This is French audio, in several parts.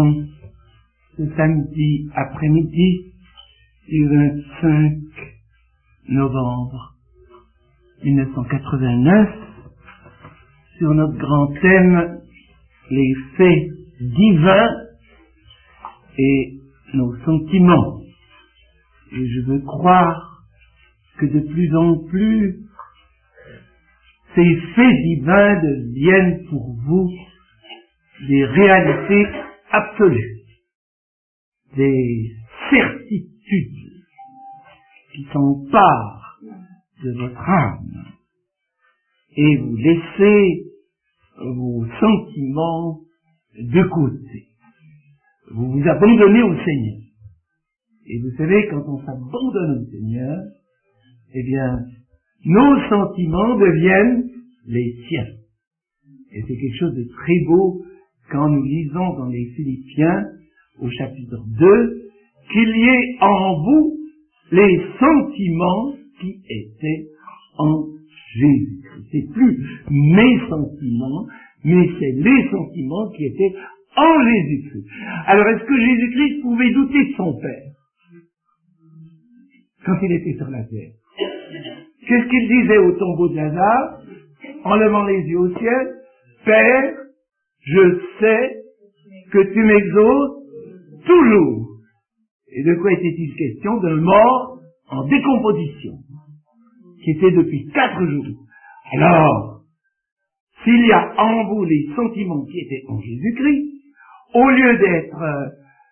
sommes ce samedi après-midi du 25 novembre 1989 sur notre grand thème les faits divins et nos sentiments. Et je veux croire que de plus en plus ces faits divins deviennent pour vous des réalités absolues, des certitudes qui s'emparent de votre âme et vous laissez vos sentiments de côté. Vous vous abandonnez au Seigneur. Et vous savez, quand on s'abandonne au Seigneur, eh bien, nos sentiments deviennent les siens. Et c'est quelque chose de très beau quand nous lisons dans les Philippiens, au chapitre 2, qu'il y ait en vous les sentiments qui étaient en Jésus-Christ. C'est plus mes sentiments, mais c'est les sentiments qui étaient en Jésus-Christ. Alors, est-ce que Jésus-Christ pouvait douter de son Père quand il était sur la terre? Qu'est-ce qu'il disait au tombeau de Lazare, en levant les yeux au ciel? Père, je sais que tu m'exauces toujours. Et de quoi était-il question? D'un mort en décomposition, qui était depuis 4 jours. Alors, s'il y a en vous les sentiments qui étaient en Jésus-Christ, au lieu d'être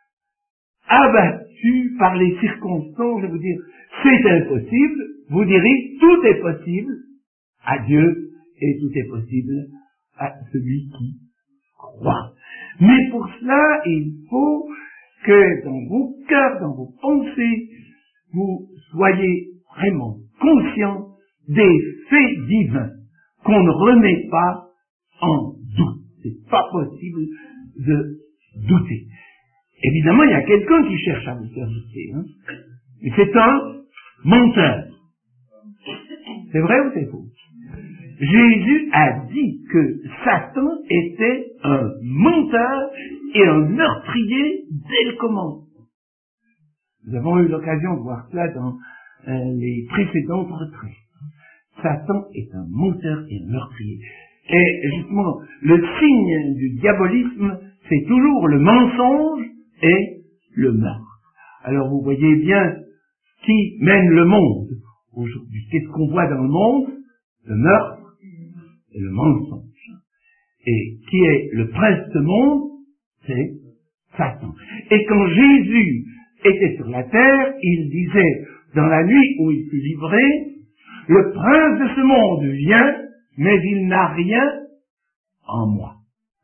abattus par les circonstances, de vous dire, c'est impossible, vous direz, tout est possible à Dieu et tout est possible à celui qui croit. Mais pour cela, il faut que dans vos cœurs, dans vos pensées, vous soyez vraiment conscients des faits divins qu'on ne remet pas en doute. C'est pas possible de douter. Évidemment, il y a quelqu'un qui cherche à vous faire douter, hein. Et c'est un menteur. C'est vrai ou c'est faux? Jésus a dit que Satan était un menteur et un meurtrier dès le commencement. Nous avons eu l'occasion de voir cela dans les précédentes retraites. Satan est un menteur et un meurtrier. Et justement, le signe du diabolisme, c'est toujours le mensonge et le meurtre. Alors vous voyez bien qui mène le monde aujourd'hui. Qu'est-ce qu'on voit dans le monde? Le meurtre et le mensonge. Et qui est le prince de ce monde? C'est Satan. Et quand Jésus était sur la terre, il disait, dans la nuit où il fut livré, le prince de ce monde vient, mais il n'a rien en moi.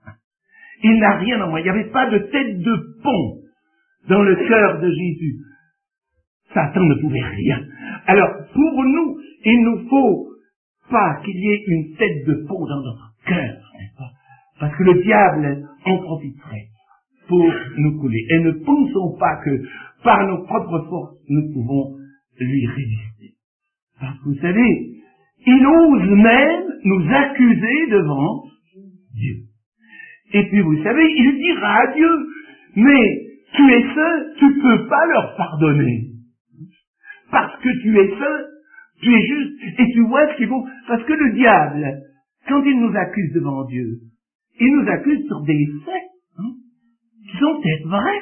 Il n'a rien en moi. Il n'y avait pas de tête de pont dans le cœur de Jésus. Satan ne pouvait rien. Alors, pour nous, il nous faut pas qu'il y ait une tête de pont dans notre cœur, n'est-ce pas? Parce que le diable en profiterait pour nous couler. Et ne pensons pas que par nos propres forces, nous pouvons lui résister. Parce que vous savez, il ose même nous accuser devant Dieu. Et puis vous savez, il dira à Dieu, mais tu es saint, tu peux pas leur pardonner. Parce que tu es saint, tu es juste, et tu vois ce qu'il faut. Parce que le diable, quand il nous accuse devant Dieu, il nous accuse sur des faits, qui sont peut-être vrais.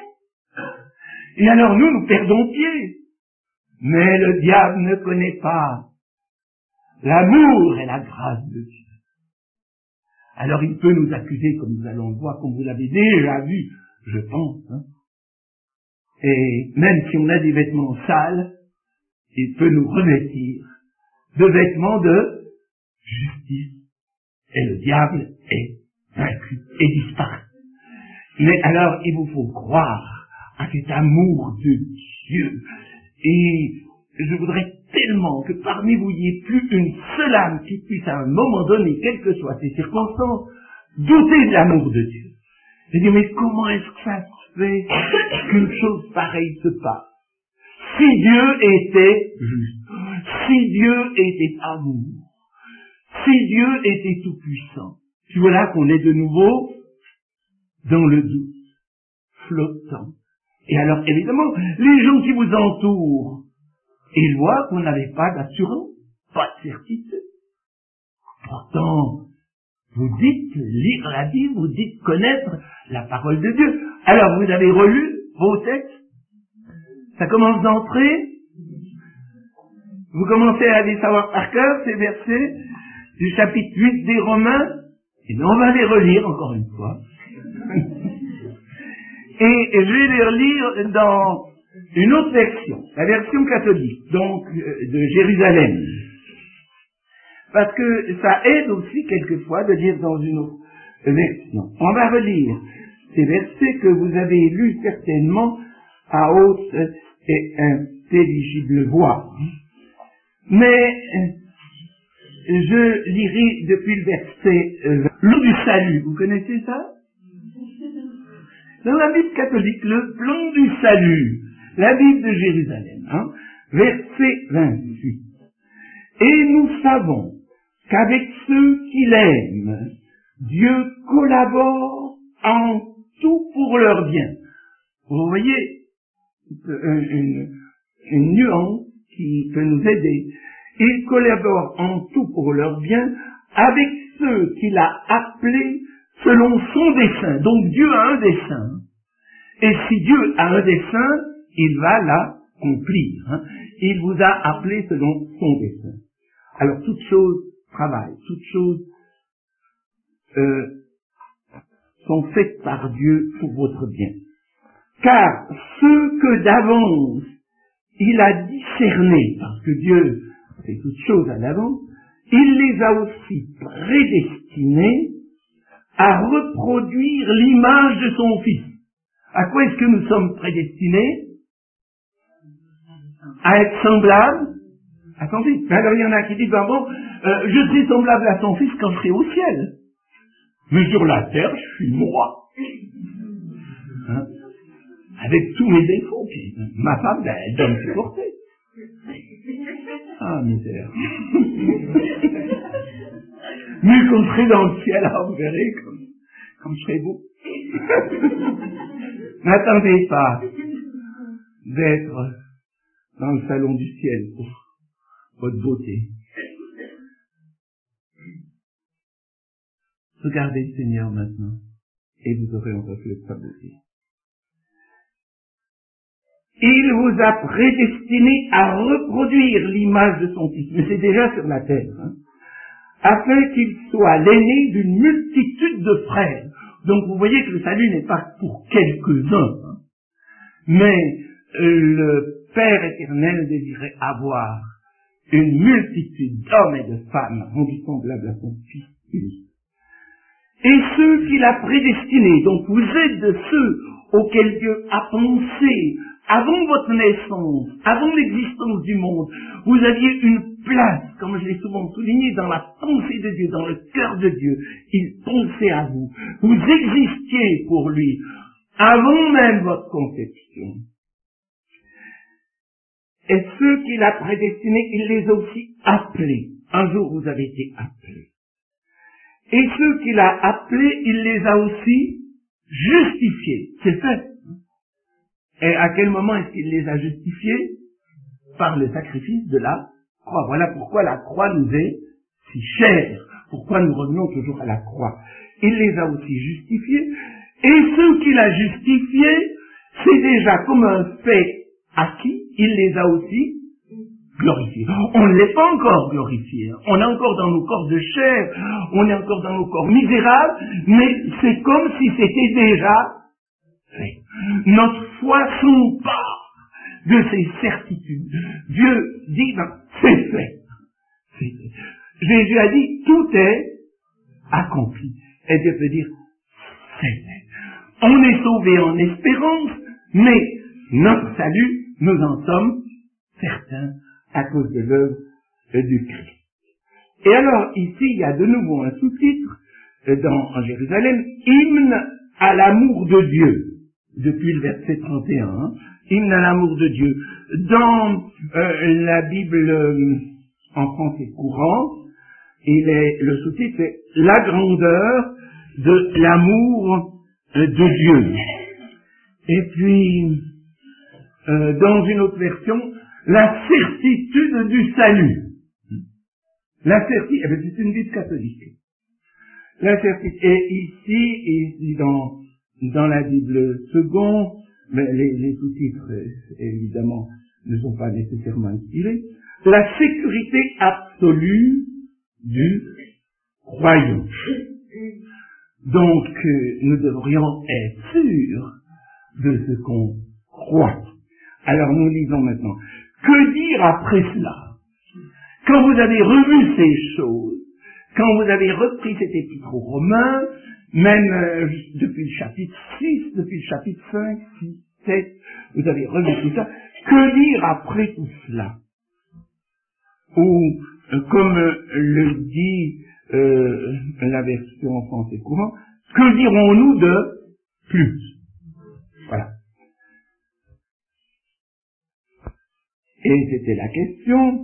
Et alors nous perdons pied. Mais le diable ne connaît pas l'amour et la grâce de Dieu. Alors il peut nous accuser, comme nous allons le voir, comme vous l'avez déjà vu, je pense. Et même si on a des vêtements sales, il peut nous revêtir de vêtements de justice. Et le diable est vaincu et disparaît. Mais alors, il vous faut croire à cet amour de Dieu. Et je voudrais tellement que parmi vous, il n'y ait plus une seule âme qui puisse à un moment donné, quelles que soient ces circonstances, douter de l'amour de Dieu. Et dire, mais comment est-ce que ça se fait qu'une chose pareille se passe? Si Dieu était juste, si Dieu était amour, si Dieu était tout-puissant, puis voilà qu'on est de nouveau dans le doute. flottant. Et alors, évidemment, les gens qui vous entourent, ils voient que vous n'avez pas d'assurance, pas de certitude. Pourtant, vous dites lire la Bible, vous dites connaître la parole de Dieu. Alors, vous avez relu vos textes, ça commence d'entrer, vous commencez à les savoir par cœur, ces versets du chapitre 8 des Romains, et bien on va les relire encore une fois. Et je vais les relire dans une autre version, la version catholique, donc de Jérusalem. Parce que ça aide aussi quelquefois de lire dans une autre version. On va relire ces versets que vous avez lus certainement à haute et intelligible voix. Mais je lirai depuis le verset l'eau du salut. Vous connaissez ça? Dans la Bible catholique, le plan du salut, la Bible de Jérusalem, verset 28. Et nous savons qu'avec ceux qui l'aiment, Dieu collabore en tout pour leur bien. Vous voyez une nuance qui peut nous aider. Il collabore en tout pour leur bien avec ceux qu'il a appelés selon son dessein. Donc Dieu a un dessein. Et si Dieu a un dessein, il va l'accomplir. Il vous a appelé selon son dessein. Alors toutes choses travaillent, toutes choses sont faites par Dieu pour votre bien. Car ceux que d'avance il a discernés, parce que Dieu fait toutes choses à l'avance, il les a aussi prédestinés à reproduire l'image de son Fils. À quoi est-ce que nous sommes prédestinés? À être semblables à son Fils. Alors il y en a qui disent, je suis semblable à son Fils quand je serai au ciel. Mais sur la terre, je suis moi. Avec tous mes défauts. Ma femme, elle doit me supporter. Ah, misère. Mais quand je serai dans le ciel, vous verrez comme je serai beau. N'attendez pas d'être dans le salon du ciel pour votre beauté. Regardez le Seigneur maintenant, et vous aurez en reflet de sa beauté. Il vous a prédestiné à reproduire l'image de son Fils, mais c'est déjà sur la terre, afin qu'il soit l'aîné d'une multitude de frères. Donc vous voyez que le salut n'est pas pour quelques-uns, mais le Père éternel désirait avoir une multitude d'hommes et de femmes rendus semblables à son Fils unique. Et ceux qu'il a prédestinés, donc vous êtes de ceux auxquels Dieu a pensé avant votre naissance, avant l'existence du monde, vous aviez une place, comme je l'ai souvent souligné, dans la pensée de Dieu, dans le cœur de Dieu. Il pensait à vous. Vous existiez pour lui, avant même votre conception. Et ceux qu'il a prédestinés, il les a aussi appelés. Un jour, vous avez été appelés. Et ceux qu'il a appelés, il les a aussi justifiés. C'est fait. Et à quel moment est-ce qu'il les a justifiés? Par le sacrifice de la croix. Voilà pourquoi la croix nous est si chère. Pourquoi nous revenons toujours à la croix. Il les a aussi justifiés. Et ceux qu'il a justifiés, c'est déjà comme un fait acquis, il les a aussi glorifiés. On ne l'est pas encore glorifié. On est encore dans nos corps de chair, on est encore dans nos corps misérables, mais c'est comme si c'était déjà fait. Notre foi s'empare de ces certitudes. Dieu dit, c'est fait. C'est fait. Jésus a dit, tout est accompli. Et Dieu peut dire, c'est fait. On est sauvé en espérance, mais notre salut, nous en sommes certains à cause de l'œuvre du Christ. Et alors, ici, il y a de nouveau un sous-titre en Jérusalem, hymne à l'amour de Dieu, depuis le verset 31, hymne à l'amour de Dieu. Dans la Bible en français courant, le sous-titre est la grandeur de l'amour de Dieu. Et puis, dans une autre version, la certitude du salut. La certitude, c'est une Bible catholique. La certitude, et ici dans la Bible seconde, mais les sous-titres, évidemment, ne sont pas nécessairement inspirés, la sécurité absolue du croyant. Donc, nous devrions être sûrs de ce qu'on croit. Alors, nous lisons maintenant. Que dire après cela? Quand vous avez revu ces choses, quand vous avez repris cet épître aux Romains, même depuis le chapitre 6, depuis le chapitre 5, 6, 7, vous avez revu tout ça, que dire après tout cela? Ou, comme le dit la version en français courant, que dirons-nous de plus? Voilà. Et c'était la question.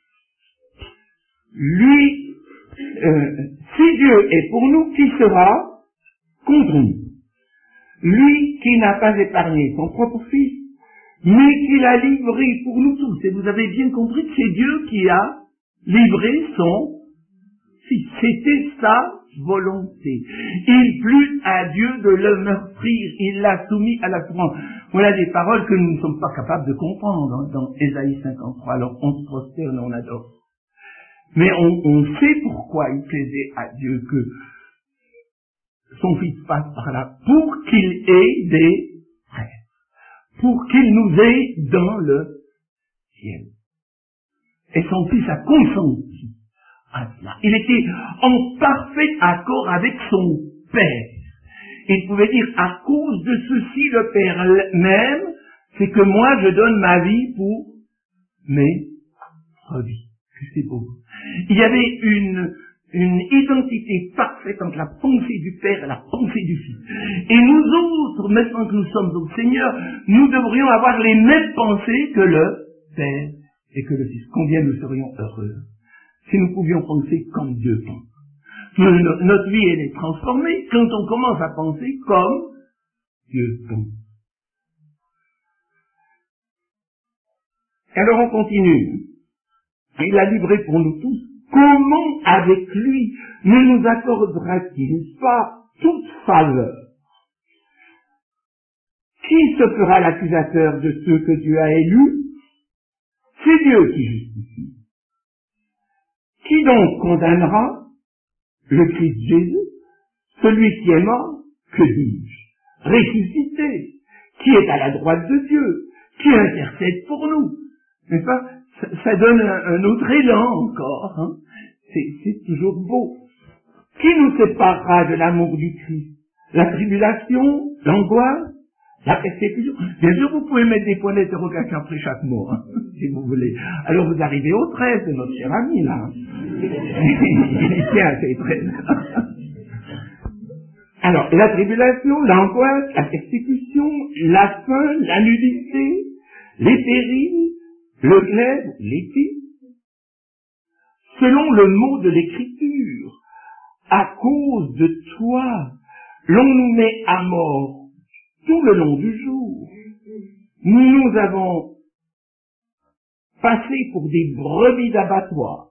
Lui, si Dieu est pour nous, qui sera contre nous? Lui qui n'a pas épargné son propre fils, mais qui l'a livré pour nous tous. Et vous avez bien compris que c'est Dieu qui a livré son fils. C'était sa volonté. Il plut à Dieu de le meurtrir. Il l'a soumis à la souffrance. Voilà des paroles que nous ne sommes pas capables de comprendre dans Ésaïe 53. Alors on se prosterne, on adore. Mais on sait pourquoi il plaisait à Dieu que son fils passe par là, pour qu'il ait des frères, pour qu'il nous ait dans le ciel. Et son fils a consenti à cela. Il était en parfait accord avec son Père. Il pouvait dire, à cause de ceci, le Père même, c'est que moi je donne ma vie pour mes brebis. C'est beau. Il y avait une identité parfaite entre la pensée du Père et la pensée du Fils. Et nous autres, maintenant que nous sommes au Seigneur, nous devrions avoir les mêmes pensées que le Père et que le Fils. Combien nous serions heureux si nous pouvions penser comme Dieu pense. Notre vie, elle est transformée quand on commence à penser comme Dieu pense. Alors on continue. Il a livré pour nous tous. Comment avec lui ne nous accordera-t-il pas toute faveur? Qui se fera l'accusateur de ceux que Dieu a élus? C'est Dieu qui justifie. Qui donc condamnera? Le Christ Jésus, celui qui est mort, que dis-je? Ressuscité, qui est à la droite de Dieu, qui intercède pour nous. N'est-ce pas? Ça donne un autre élan encore. Hein? C'est toujours beau. Qui nous séparera de l'amour du Christ? La tribulation, l'angoisse, la persécution. Bien sûr, vous pouvez mettre des points d'interrogation après chaque mot, hein, si vous voulez. Alors vous arrivez au 13 de notre cher ami, là. Tiens, c'est 13. Alors, la tribulation, l'angoisse, la persécution, la faim, la nudité, les périls, le glaive, l'épée, selon le mot de l'Écriture, à cause de toi, l'on nous met à mort tout le long du jour. Nous avons passé pour des brebis d'abattoir.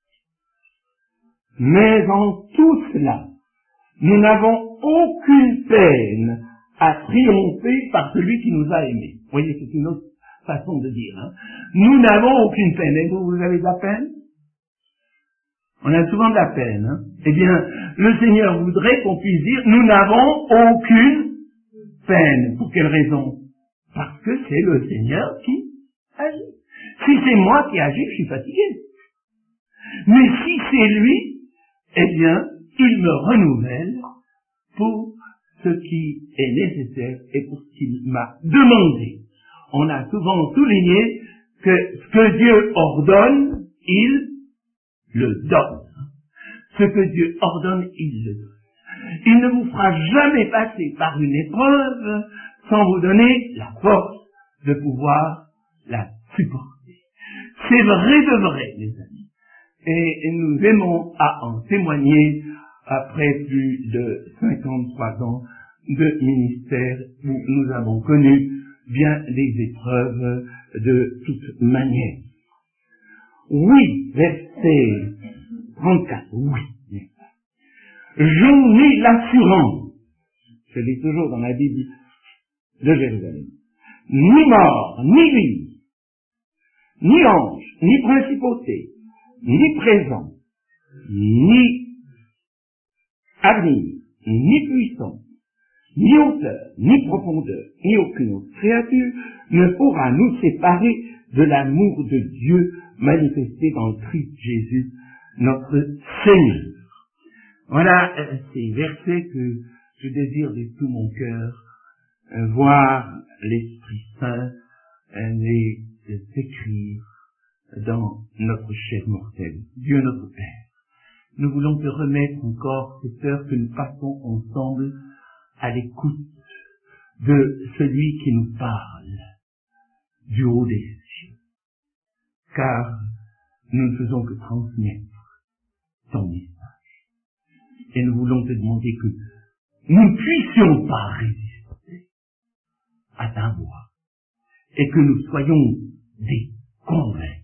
Mais en tout cela, nous n'avons aucune peine à triompher par celui qui nous a aimés. Vous voyez, c'est une autre façon de dire. Hein. Nous n'avons aucune peine. Et vous avez de la peine? On a souvent de la peine. Hein. Eh bien, le Seigneur voudrait qu'on puisse dire, nous n'avons aucune peine. Pour quelle raison? Parce que c'est le Seigneur qui agit. Si c'est moi qui agis, je suis fatigué. Mais si c'est lui, eh bien, il me renouvelle pour ce qui est nécessaire et pour ce qu'il m'a demandé. On a souvent souligné que ce que Dieu ordonne, il le donne. Ce que Dieu ordonne, il le donne. Il ne vous fera jamais passer par une épreuve sans vous donner la force de pouvoir la supporter. C'est vrai de vrai, les amis. Et nous aimons à en témoigner après plus de 53 ans de ministère où nous avons connu bien des épreuves de toute manière. Oui, verset 34, oui. J'en ai l'assurance, je lis toujours dans la Bible de Jérusalem, ni mort, ni vie, ni ange, ni principauté, ni présent, ni avenir, ni puissance, ni hauteur, ni profondeur, ni aucune autre créature ne pourra nous séparer de l'amour de Dieu manifesté dans le Christ Jésus, notre Seigneur. Voilà ces versets que je désire de tout mon cœur voir l'Esprit Saint les écrire dans notre chair mortelle. Dieu notre Père, nous voulons te remettre encore cette heure que nous passons ensemble à l'écoute de celui qui nous parle du haut des cieux, car nous ne faisons que transmettre ton message. Et nous voulons te demander que nous ne puissions pas résister à ta voix et que nous soyons des convaincus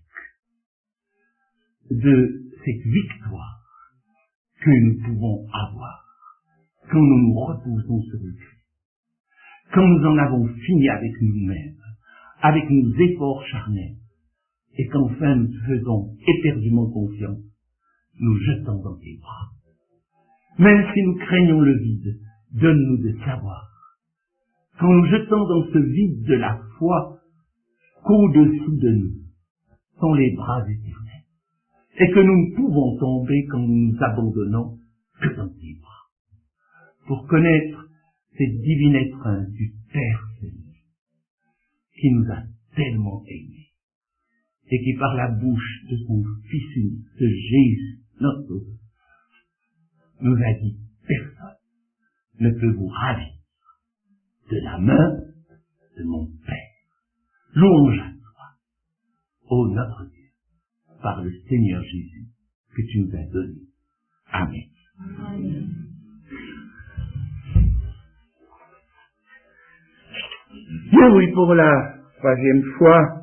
de cette victoire que nous pouvons avoir quand nous nous reposons sur le Christ, quand nous en avons fini avec nous-mêmes, avec nos efforts charnels, et qu'enfin nous faisons éperdument confiance, nous jetons dans tes bras. Même si nous craignons le vide, donne-nous de savoir, quand nous jetons dans ce vide de la foi, qu'au-dessous de nous sont les bras éternels, et que nous ne pouvons tomber quand nous nous abandonnons que dans tes bras, pour connaître cette divine étreinte du Père Seigneur, qui nous a tellement aimés, et qui par la bouche de son Fils unique, de Jésus, notre Sauveur, nous a dit, personne ne peut vous ravir de la main de mon Père. Louange à toi, ô notre Dieu, par le Seigneur Jésus que tu nous as donné. Amen. Amen. Bien oui, pour la troisième fois,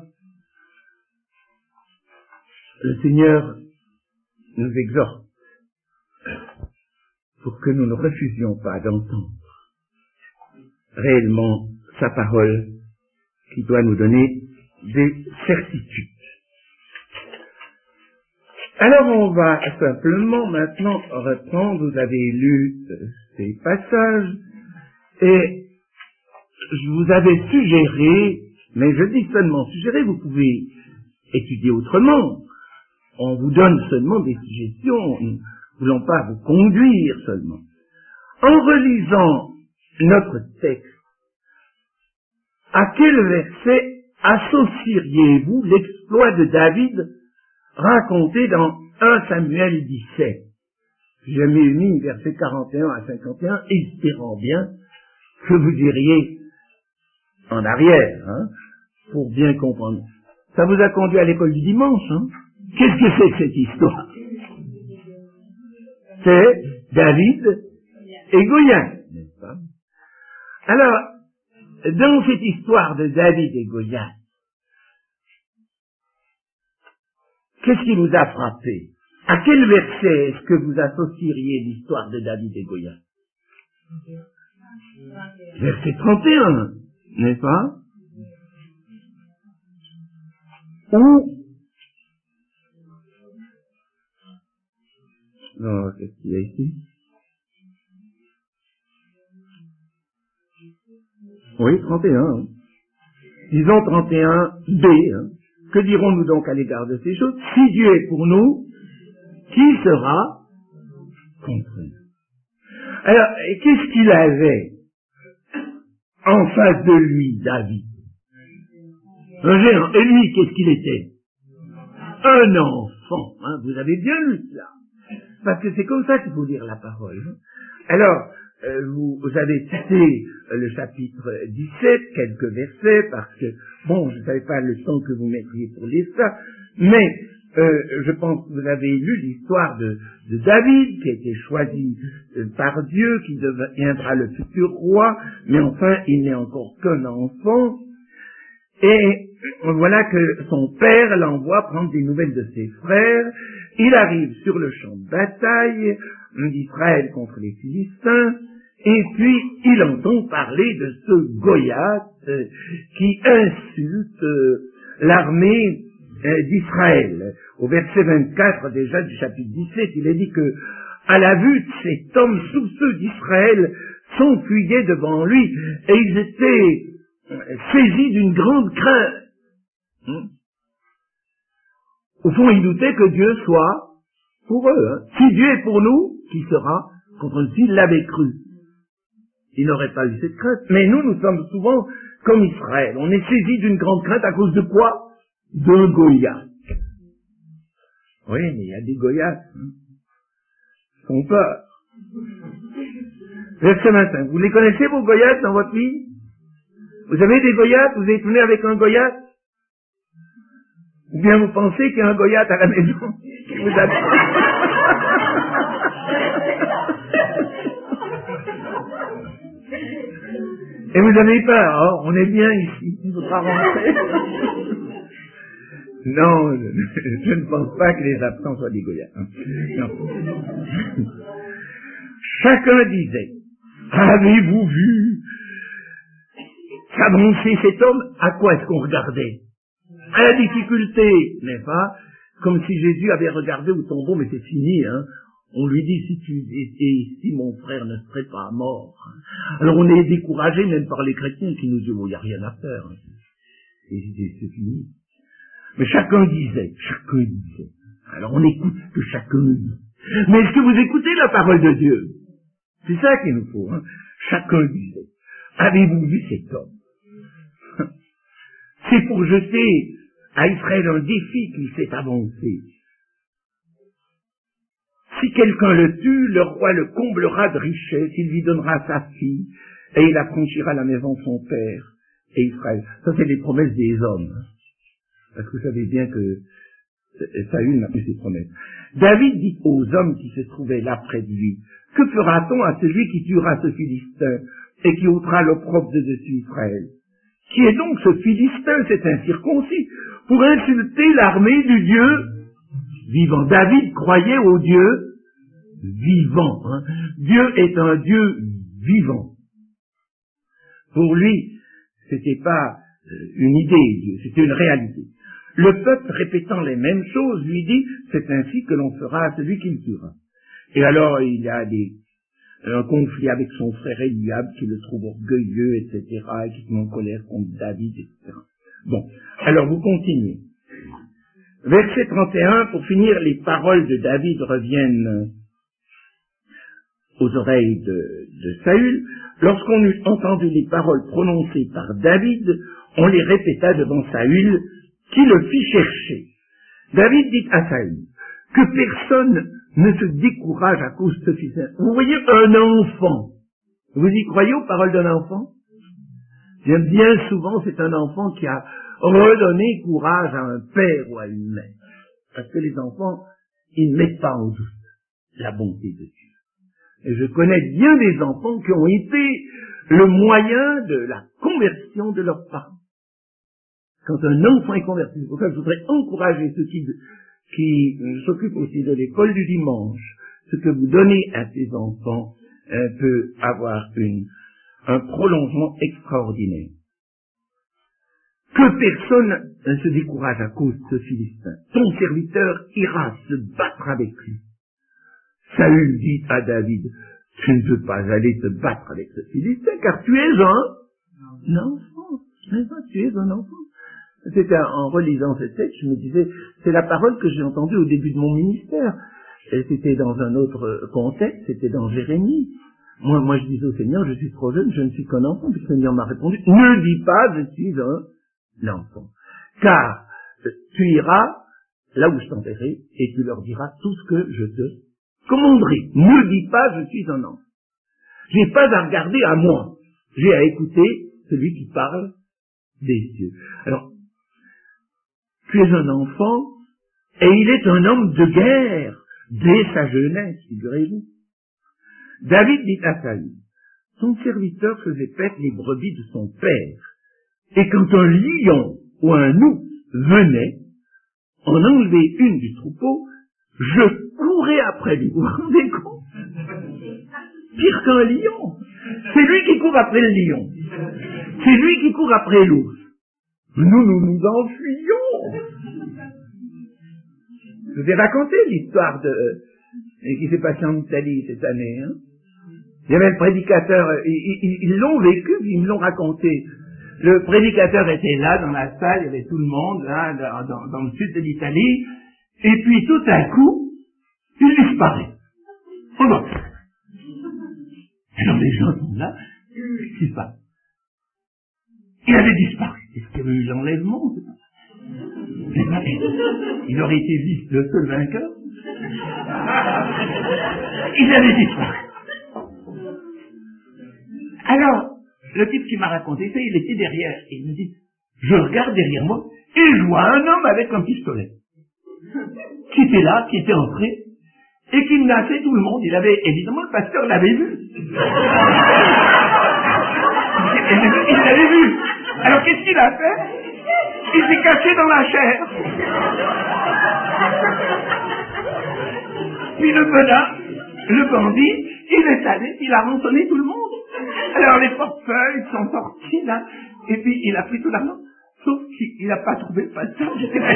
le Seigneur nous exhorte pour que nous ne refusions pas d'entendre réellement sa parole qui doit nous donner des certitudes. Alors on va simplement maintenant reprendre, vous avez lu ces passages, et je vous avais suggéré, mais je dis seulement suggéré, vous pouvez étudier autrement. On vous donne seulement des suggestions, nous ne voulons pas vous conduire seulement. En relisant notre texte, à quel verset associeriez-vous l'exploit de David raconté dans 1 Samuel 17? J'ai mis versets 41 à 51, espérant bien que vous diriez en arrière, pour bien comprendre. Ça vous a conduit à l'école du dimanche, Qu'est-ce que c'est que cette histoire? C'est David et Goliath, n'est-ce pas? Alors, dans cette histoire de David et Goliath, qu'est-ce qui vous a frappé? À quel verset est-ce que vous associeriez l'histoire de David et Goliath? Verset 31, n'est-ce pas? Ou, non, qu'est-ce qu'il y a ici? Oui, 31. Disons 31b. Que dirons-nous donc à l'égard de ces choses? Si Dieu est pour nous, qui sera contre nous? Alors, qu'est-ce qu'il avait en face de lui, David? Un géant. Et lui, qu'est-ce qu'il était? Un enfant. Vous avez bien lu cela. Parce que c'est comme ça qu'il faut lire la parole. Alors, vous avez cité le chapitre 17, quelques versets, parce que, bon, je ne savais pas le temps que vous mettriez pour lire ça, mais je pense que vous avez lu l'histoire de David, qui a été choisi par Dieu, qui deviendra le futur roi, mais enfin, il n'est encore qu'un enfant. Et voilà que son père l'envoie prendre des nouvelles de ses frères. Il arrive sur le champ de bataille d'Israël contre les Philistins, et puis il entend parler de ce Goliath qui insulte l'armée d'Israël. Au verset 24 déjà du chapitre 17, il est dit que à la vue de cet homme, tous ceux d'Israël s'enfuyaient devant lui, et ils étaient saisis d'une grande crainte. Au fond, ils doutaient que Dieu soit pour eux. Si Dieu est pour nous, qui sera contre nous? S'ils l'avaient cru, ils n'auraient pas eu cette crainte. Mais nous sommes souvent comme Israël. On est saisis d'une grande crainte à cause de quoi? D'un Goliath. Oui, mais il y a des Goliaths. Ils font peur. Verset 25. Vous les connaissez, vos Goliaths, dans votre vie? Vous avez des Goliaths? Vous êtes venu avec un Goliath? Ou bien vous pensez qu'il y a un Goliath à la maison qui vous attend? Et vous avez peur, oh, on est bien ici, il faudra rentrer. Non, je ne pense pas que les absents soient des Goliaths. Non. Chacun disait, avez-vous vu s'avancer cet homme? À quoi est-ce qu'on regardait? À la difficulté, n'est-ce pas? Comme si Jésus avait regardé au tombeau, mais c'est fini, hein. On lui dit, si tu étais ici, mon frère ne serait pas mort. Alors on est découragé même par les chrétiens qui nous disent, oh, il n'y a rien à faire. Et c'est fini. Mais chacun disait. Alors on écoute ce que chacun dit. Mais est-ce que vous écoutez la parole de Dieu? C'est ça qu'il nous faut, hein. Chacun disait. Avez-vous vu cet homme? C'est pour jeter à Israël un défi qu'il s'est avancé. Si quelqu'un le tue, le roi le comblera de richesses, il lui donnera sa fille, et il affranchira la maison de son père et Israël. Ça, c'est les promesses des hommes. Parce que vous savez bien que Saül n'a plus ses promesses. David dit aux hommes qui se trouvaient là près de lui, que fera-t-on à celui qui tuera ce Philistin et qui ôtera l'opprobre de dessus Israël? Qui est donc ce Philistin, cet incirconcis, pour insulter l'armée du Dieu vivant? David croyait au Dieu vivant. Hein. Dieu est un Dieu vivant. Pour lui, c'était pas une idée, Dieu, c'était une réalité. Le peuple, répétant les mêmes choses, lui dit, c'est ainsi que l'on fera à celui qui le tuera. Et alors, il y a un conflit avec son frère Eliab, qui le trouve orgueilleux, etc., et qui se met en colère contre David, etc. Bon, alors vous continuez. Verset 31, pour finir, les paroles de David reviennent aux oreilles de Saül. Lorsqu'on eut entendu les paroles prononcées par David, on les répéta devant Saül, qui le fit chercher. David dit à Saül, que personne ne se décourage à cause de ce fils. Vous voyez un enfant. Vous y croyez aux paroles d'un enfant? Bien souvent, c'est un enfant qui a redonné courage à un père ou à une mère. Parce que les enfants, ils ne mettent pas en doute la bonté de Dieu. Et je connais bien des enfants qui ont été le moyen de la conversion de leurs parents. Quand un enfant est converti, c'est pour ça que je voudrais encourager ceux qui s'occupent aussi de l'école du dimanche. Ce que vous donnez à ces enfants peut avoir un prolongement extraordinaire. Que personne ne se décourage à cause de ce Philistin. Ton serviteur ira se battre avec lui. Saül dit à David, tu ne peux pas aller te battre avec ce Philistin, car tu es un enfant. Tu es un enfant. C'était en relisant cette texte, je me disais, c'est la parole que j'ai entendue au début de mon ministère. Et c'était dans un autre contexte, c'était dans Jérémie. Moi, je disais au Seigneur, je suis trop jeune, je ne suis qu'un enfant. Puis le Seigneur m'a répondu, ne dis pas, je suis un enfant. Car tu iras là où je t'enverrai et tu leur diras tout ce que je te commanderai. Ne dis pas, je suis un enfant. Je n'ai pas à regarder à moi. J'ai à écouter celui qui parle des cieux. Alors, tu es un enfant Et il est un homme de guerre dès sa jeunesse, figurez-vous. David dit à Saül, son serviteur faisait paître les brebis de son père, et quand un lion ou un ours venait, en enlever une du troupeau, je courais après lui. Vous vous rendez compte? Pire qu'un lion. C'est lui qui court après le lion. C'est lui qui court après l'ours. Nous nous enfuyons. Je vous ai raconté l'histoire qui s'est passée en Italie cette année. Hein. Il y avait le prédicateur, ils l'ont vécu, puis ils me l'ont raconté. Le prédicateur était là, dans la salle, il y avait tout le monde, là, dans le sud de l'Italie, et puis tout à coup, il disparaît. Oh non. Alors les gens sont là, qu'est-ce qui se passe? Il avait disparu. Est-ce qu'il y avait eu l'enlèvement? Il aurait été vite le seul vainqueur. Il avait disparu. Alors, le type qui m'a raconté ça, il était derrière. Et il me dit, je regarde derrière moi, et je vois un homme avec un pistolet. Qui était là, qui était entré, et qui menaçait tout le monde. Il avait, évidemment, le pasteur l'avait vu. Il l'avait vu. Alors qu'est-ce qu'il a fait? Il s'est caché dans la chair. Puis le menace, le bandit, il est allé, il a rançonné tout le monde. Alors les portefeuilles sont sortis là, et puis il a pris tout l'argent, sauf qu'il n'a pas trouvé le pasteur.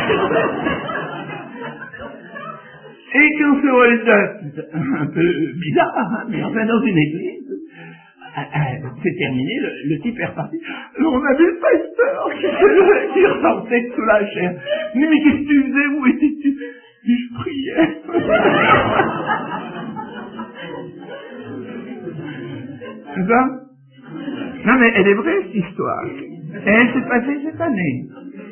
Et quand ce hold-up, un peu bizarre, hein, mais enfin dans une église, c'est terminé, le type est reparti. On avait le pasteur qui ressortait sous la chair. Mais qu'est-ce que tu faisais? Où étais-tu? Je priais. C'est ça? Non mais elle est vraie cette histoire. Et elle s'est passée cette année.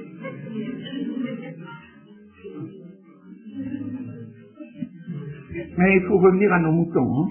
Mais il faut revenir à nos moutons. Hein.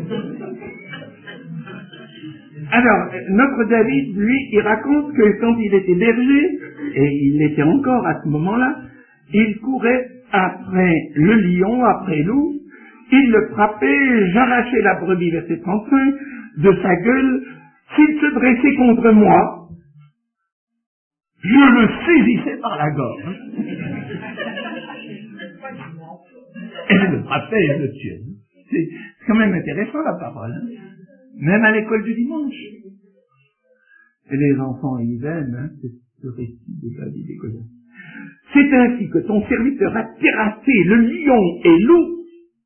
Alors, notre David, lui, il raconte que quand il était berger, et il l'était encore à ce moment-là, il courait après le lion, après l'ours, il le frappait, j'arrachais la brebis, verset 35, de sa gueule, s'il se dressait contre moi, je le saisissais par la gorge. Et je le frappais et je le tuais. C'est quand même intéressant la parole, hein. Même à l'école du dimanche. Et les enfants, ils aiment, hein, ce récit de David et Goliath. C'est ainsi que ton serviteur a terrassé le lion et l'ours.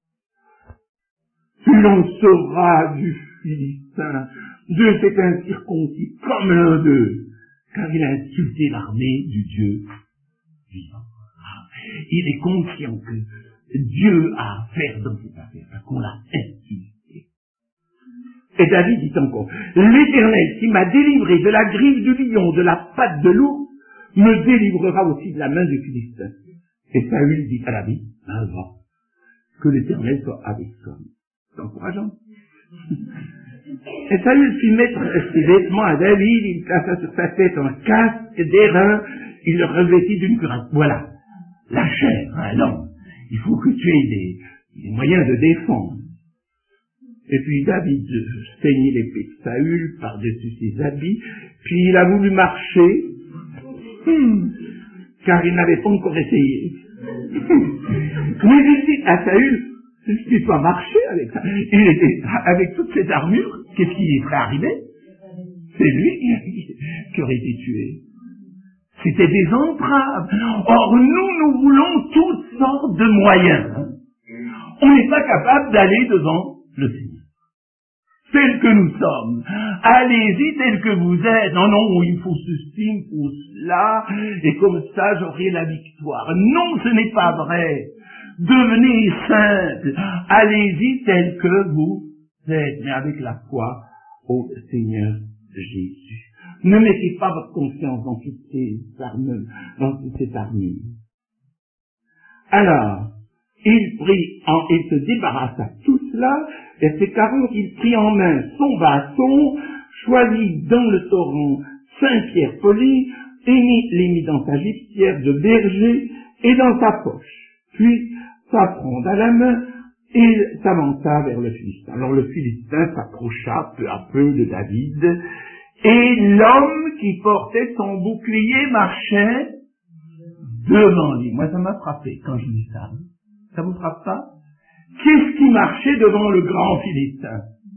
Tu lanceras du Philistin de cet incirconcis comme l'un d'eux, car il a insulté l'armée du Dieu vivant. Il est conscient que Dieu a affaire dans cette affaire, parce qu'on l'a insulté. Et David dit encore, l'Éternel qui m'a délivré de la griffe du lion, de la patte de l'ours, me délivrera aussi de la main du Philistin. Et Saül dit à David, va, que l'Éternel soit avec toi. C'est encourageant. Et Saül fit mettre ses vêtements à David, il plaça sur sa tête un casque d'airain, il le revêtit d'une cuirasse. Voilà, la chair, un homme. Il faut que tu aies des moyens de défendre. Et puis David peignit l'épée de Saül par-dessus ses habits, puis il a voulu marcher, car il n'avait pas encore essayé. Mais il dit à Saül, je ne peux pas marcher avec ça. Il était avec toute cette armure, qu'est-ce qui lui serait arrivé? C'est lui qui aurait été tué. C'était des entraves. Or, nous voulons toutes sortes de moyens. On n'est pas capable d'aller devant le Seigneur. Tel que nous sommes. Allez-y tel que vous êtes. Non, il faut ceci, il faut cela, et comme ça j'aurai la victoire. Non, ce n'est pas vrai. Devenez simple. Allez-y tel que vous êtes, mais avec la foi au Seigneur Jésus. Ne mettez pas votre confiance dans toutes ces armes, dans toute cette armure. Alors, il se débarrassa de tout cela, verset 40, il prit en main son bâton, choisit dans le torrent 5 pierres polies, et les mit dans sa giftière de berger et dans sa poche. puis sa fronde à la main, et s'avança vers le Philistin. Alors le Philistin s'approcha peu à peu de David, et l'homme qui portait son bouclier marchait devant lui. Moi, ça m'a frappé quand je dis ça. Ça vous frappe pas? Qu'est-ce qui marchait devant le grand Philistin?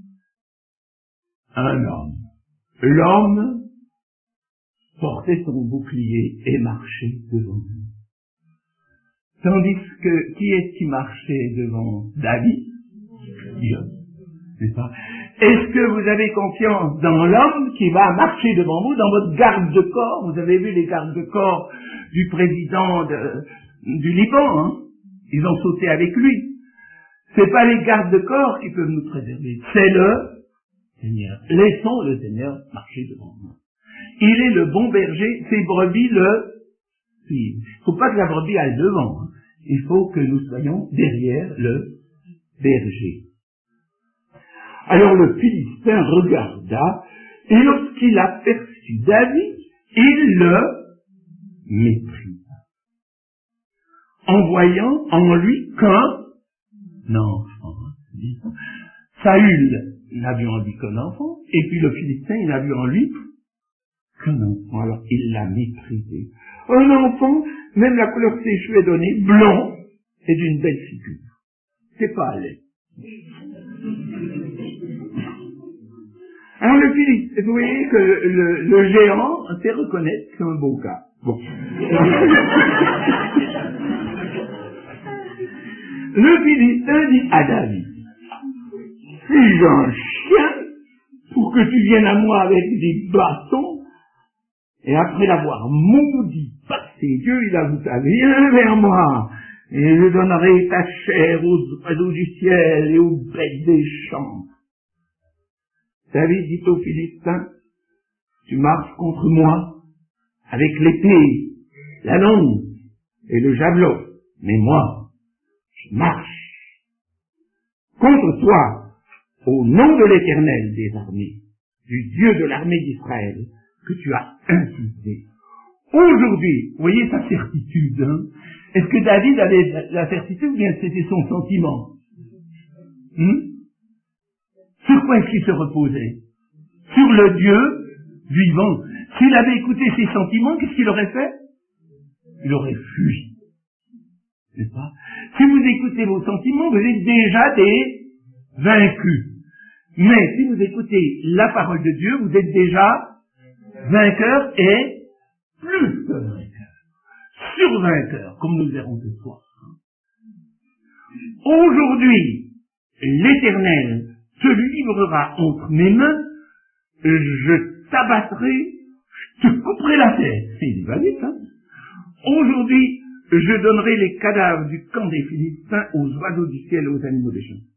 Un homme. L'homme portait son bouclier et marchait devant lui. Tandis que, qui est-ce qui marchait devant David? Dieu. N'est-ce pas? Est-ce que vous avez confiance dans l'homme qui va marcher devant vous, dans votre garde de corps? Vous avez vu les gardes de corps du président du Liban, hein? Ils ont sauté avec lui. C'est pas les gardes de corps qui peuvent nous préserver, c'est le Seigneur. Laissons le Seigneur marcher devant nous. Il est le bon berger, ses brebis le suivent. Il ne faut pas que la brebis aille devant, hein. Il faut que nous soyons derrière le berger. Alors le Philistin regarda, et lorsqu'il aperçut David, il le méprisa, en voyant en lui qu'un enfant. Saül n'a vu en lui qu'un enfant, et puis le Philistin, il a vu en lui qu'un enfant. Alors il l'a méprisé. Un enfant, même la couleur de ses cheveux est donnée, blond, et d'une belle figure. C'est pas à l'aise. Alors le Philistin, vous voyez que le géant sait reconnaître que c'est un beau gars. Bon. Le Philistin dit à David, suis-je un chien pour que tu viennes à moi avec des bâtons? Et après l'avoir maudit par ses dieux, il ajouta, viens vers moi, et je donnerai ta chair aux oiseaux du ciel et aux bêtes des champs. David dit au Philistin, tu marches contre moi avec l'épée, la lance et le javelot, mais moi, je marche contre toi au nom de l'Éternel des armées, du Dieu de l'armée d'Israël, que tu as insulté. Aujourd'hui, vous voyez sa certitude, hein? Est-ce que David avait la certitude ou bien c'était son sentiment? Sur quoi est-ce qu'il se reposait? Sur le Dieu vivant. S'il avait écouté ses sentiments, qu'est-ce qu'il aurait fait? Il aurait fui. N'est-ce pas? Si vous écoutez vos sentiments, vous êtes déjà des vaincus. Mais si vous écoutez la parole de Dieu, vous êtes déjà vainqueurs et plus que vainqueurs. Survainqueurs, comme nous le verrons ce soir. Aujourd'hui, l'Éternel te livrera entre mes mains, je t'abattrai, je te couperai la tête. C'est valide, hein? Aujourd'hui, je donnerai les cadavres du camp des Philistins aux oiseaux du ciel et aux animaux des champs.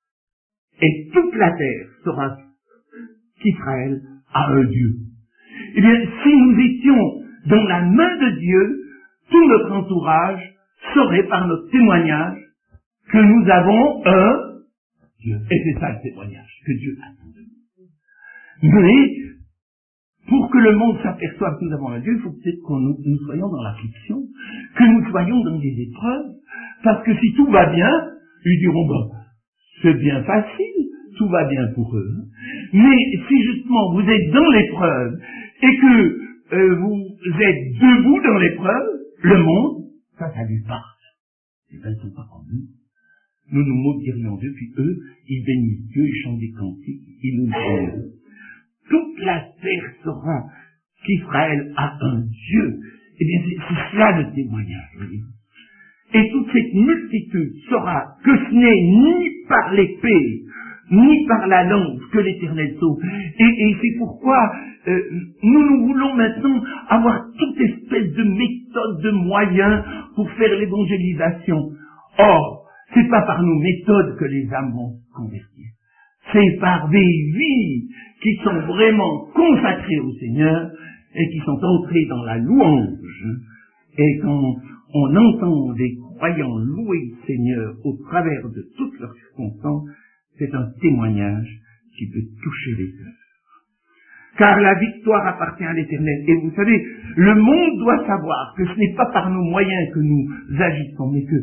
Et toute la terre saura qu'Israël a un Dieu. Eh bien, si nous étions dans la main de Dieu, tout notre entourage saurait par notre témoignage que nous avons un Dieu. Et c'est ça le témoignage que Dieu attend de nous. Mais, pour que le monde s'aperçoive que nous avons un Dieu, il faut peut-être que nous soyons dans l'affliction, que nous soyons dans des épreuves, parce que si tout va bien, ils diront, c'est bien facile, tout va bien pour eux. Mais si justement vous êtes dans l'épreuve, et que vous êtes debout dans l'épreuve, le monde, ça lui parle. Eh bien, ils ne sont pas comme nous. Nous nous maudirions Dieu, puis eux, ils bénissent Dieu, ils chantent des cantiques, ils nous bénissent. Toute la terre saura qu'Israël a un Dieu. Eh bien, c'est cela le témoignage, voyez. Et toute cette multitude saura que ce n'est ni par l'épée, ni par la lance que l'Éternel sauve. Et c'est pourquoi nous voulons maintenant avoir toute espèce de méthode, de moyens pour faire l'évangélisation. Or, c'est pas par nos méthodes que les âmes vont se convertir. C'est par des vies qui sont vraiment consacrées au Seigneur et qui sont entrées dans la louange. Et quand on entend des croyants louer le Seigneur au travers de toutes leurs circonstances, c'est un témoignage qui peut toucher les cœurs. Car la victoire appartient à l'Éternel. Et vous savez, le monde doit savoir que ce n'est pas par nos moyens que nous agissons, mais que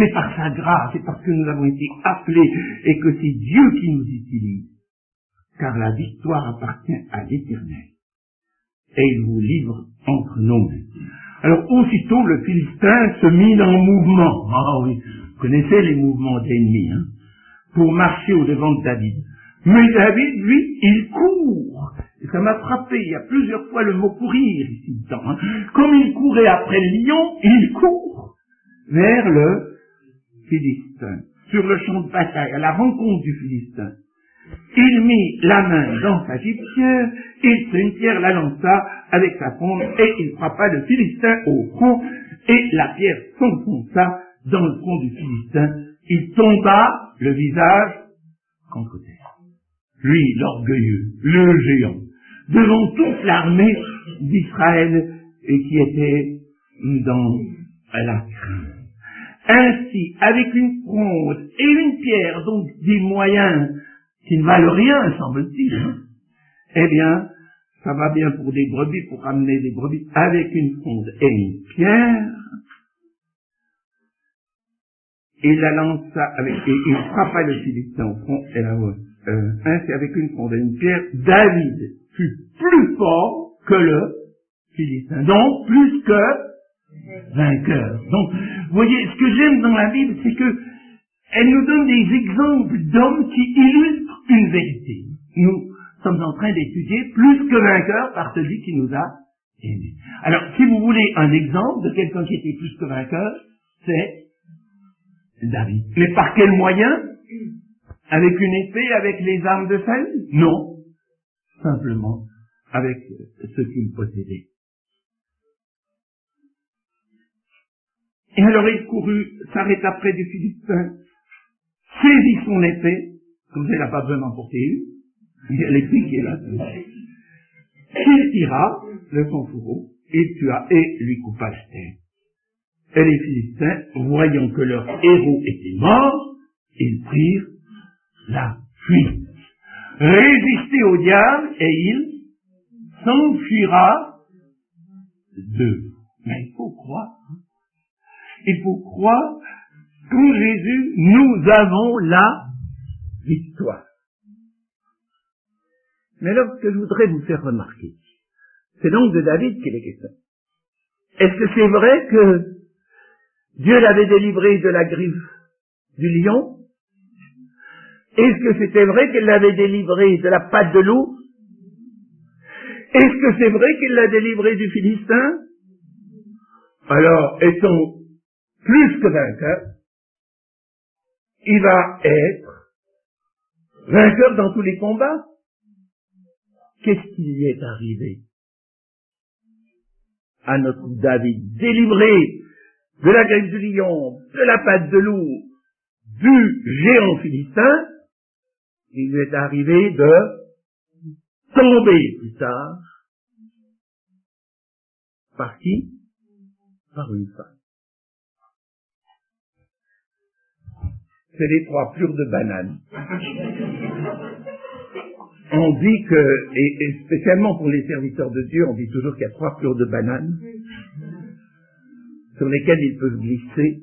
c'est par sa grâce, c'est parce que nous avons été appelés et que c'est Dieu qui nous utilise. Car la victoire appartient à l'Éternel. Et il vous livre entre nos mains. Alors aussitôt le Philistin se mit en mouvement. Ah oui, vous connaissez les mouvements d'ennemis, hein, pour marcher au devant de David. Mais David, lui, il court. Et ça m'a frappé, il y a plusieurs fois le mot courir ici dedans. Hein. Comme il courait après le lion, il court vers le Philistin, sur le champ de bataille, à la rencontre du Philistin. Il mit la main dans sa gibecière, il prit une pierre, la lança avec sa fronde, et il frappa le Philistin au front, et la pierre s'enfonça dans le front du Philistin. Il tomba le visage contre terre. Lui, l'orgueilleux, le géant, devant toute l'armée d'Israël, et qui était dans la crainte. Ainsi, avec une fronde et une pierre, donc des moyens qui ne valent rien, semble-t-il, hein, eh bien, ça va bien pour des brebis, pour ramener des brebis, avec une fronde et une pierre, il la lança avec, et il frappa le Philistin au front, et là, ainsi, avec une fronde et une pierre, David fut plus fort que le Philistin, donc plus que vainqueur. Donc, vous voyez, ce que j'aime dans la Bible, c'est que elle nous donne des exemples d'hommes qui illustrent une vérité. Nous sommes en train d'étudier plus que vainqueur par celui qui nous a aimés. Alors, si vous voulez un exemple de quelqu'un qui était plus que vainqueur, c'est David. Mais par quel moyen? Avec une épée, avec les armes de Saül? Non. Simplement avec ce qu'il possédait. Et alors il courut, s'arrêta près du Philistin, saisit son épée, comme ça il n'a pas besoin d'en porter une, il y a l'épée qui est là. Il tira de son fourreau, il tua et lui coupa la tête. Et les Philistins, voyant que leur héros était mort, ils prirent la fuite. Résister au diable et il s'enfuira d'eux. Mais il faut croire. Il faut croire qu'en Jésus, nous avons la victoire. Mais alors, ce que je voudrais vous faire remarquer, c'est donc de David qu'il est question. Est-ce que c'est vrai que Dieu l'avait délivré de la griffe du lion? Est-ce que c'était vrai qu'il l'avait délivré de la patte de loup? Est-ce que c'est vrai qu'il l'a délivré du Philistin? Alors, étant plus que vainqueur, il va être vainqueur dans tous les combats. Qu'est-ce qui lui est arrivé à notre David, délivré de la griffe du lion, de la patte de loup, du géant philistin? Il lui est arrivé de tomber plus tard. Par qui? Par une femme. C'est les 3 plures de banane. On dit que, et spécialement pour les serviteurs de Dieu, on dit toujours qu'il y a 3 plures de banane sur lesquelles ils peuvent glisser.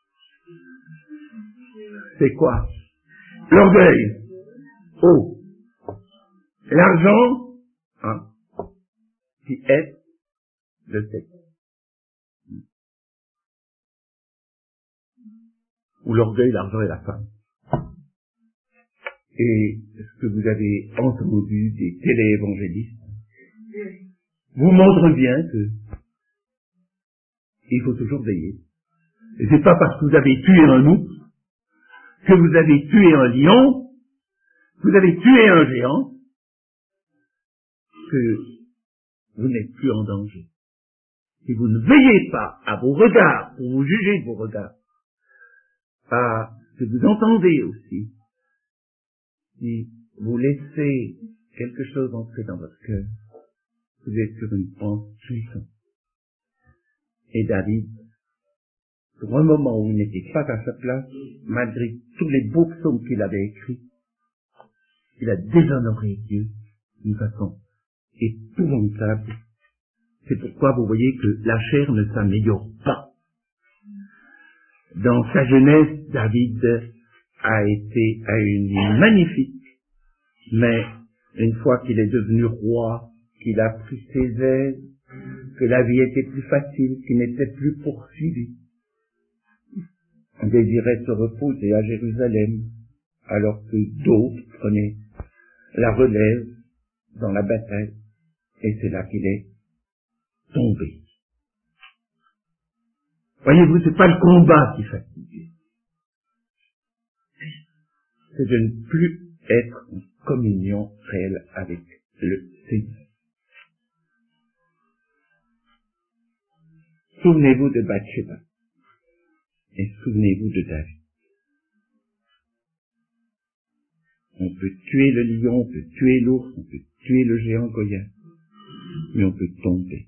C'est quoi? L'orgueil. Oh. L'argent, hein, qui est le sexe. Ou l'orgueil, l'argent et la femme. Et ce que vous avez entendu des téléévangélistes vous montre bien que il faut toujours veiller. Et c'est pas parce que vous avez tué un ours, que vous avez tué un lion, vous avez tué un géant, que vous n'êtes plus en danger. Si vous ne veillez pas à vos regards, pour vous juger de vos regards, à ce que vous entendez aussi, si vous laissez quelque chose entrer dans votre cœur, vous êtes sur une pente puissante. Et David, pour un moment où il n'était pas à sa place, malgré tous les beaux psaumes qu'il avait écrits, il a déshonoré Dieu d'une façon épouvantable. C'est pourquoi vous voyez que la chair ne s'améliore pas. Dans sa jeunesse, David a une vie magnifique, mais une fois qu'il est devenu roi, qu'il a pris ses aises, que la vie était plus facile, qu'il n'était plus poursuivi, on désirait se reposer à Jérusalem, alors que d'autres prenaient la relève dans la bataille, et c'est là qu'il est tombé. Voyez-vous, c'est pas le combat qui fatigue, c'est de ne plus être en communion réelle avec le Seigneur. Souvenez-vous de Bathsheba et souvenez-vous de David. On peut tuer le lion, on peut tuer l'ours, on peut tuer le géant Goliath, mais on peut tomber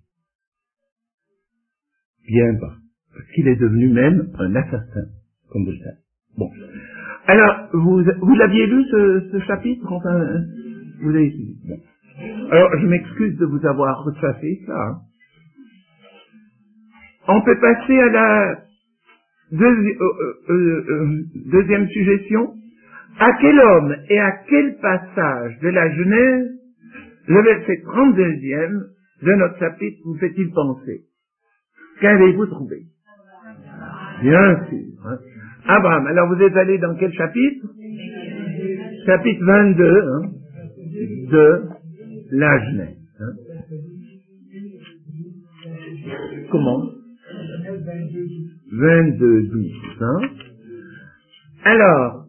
bien bas, parce qu'il est devenu même un assassin, comme vous le savez. Bon. Alors, vous l'aviez lu ce chapitre, enfin, vous l'avez suivi. Bon. Alors, je m'excuse de vous avoir retracé ça. Hein. On peut passer à la deuxième suggestion. À quel homme et à quel passage de la Genèse le verset 32e de notre chapitre vous fait-il penser? Qu'avez-vous trouvé? Bien sûr. Hein. Abraham. Alors vous êtes allé dans quel chapitre? Chapitre 22 hein, de la Genèse. Hein. Comment? 22-12. Hein. Alors,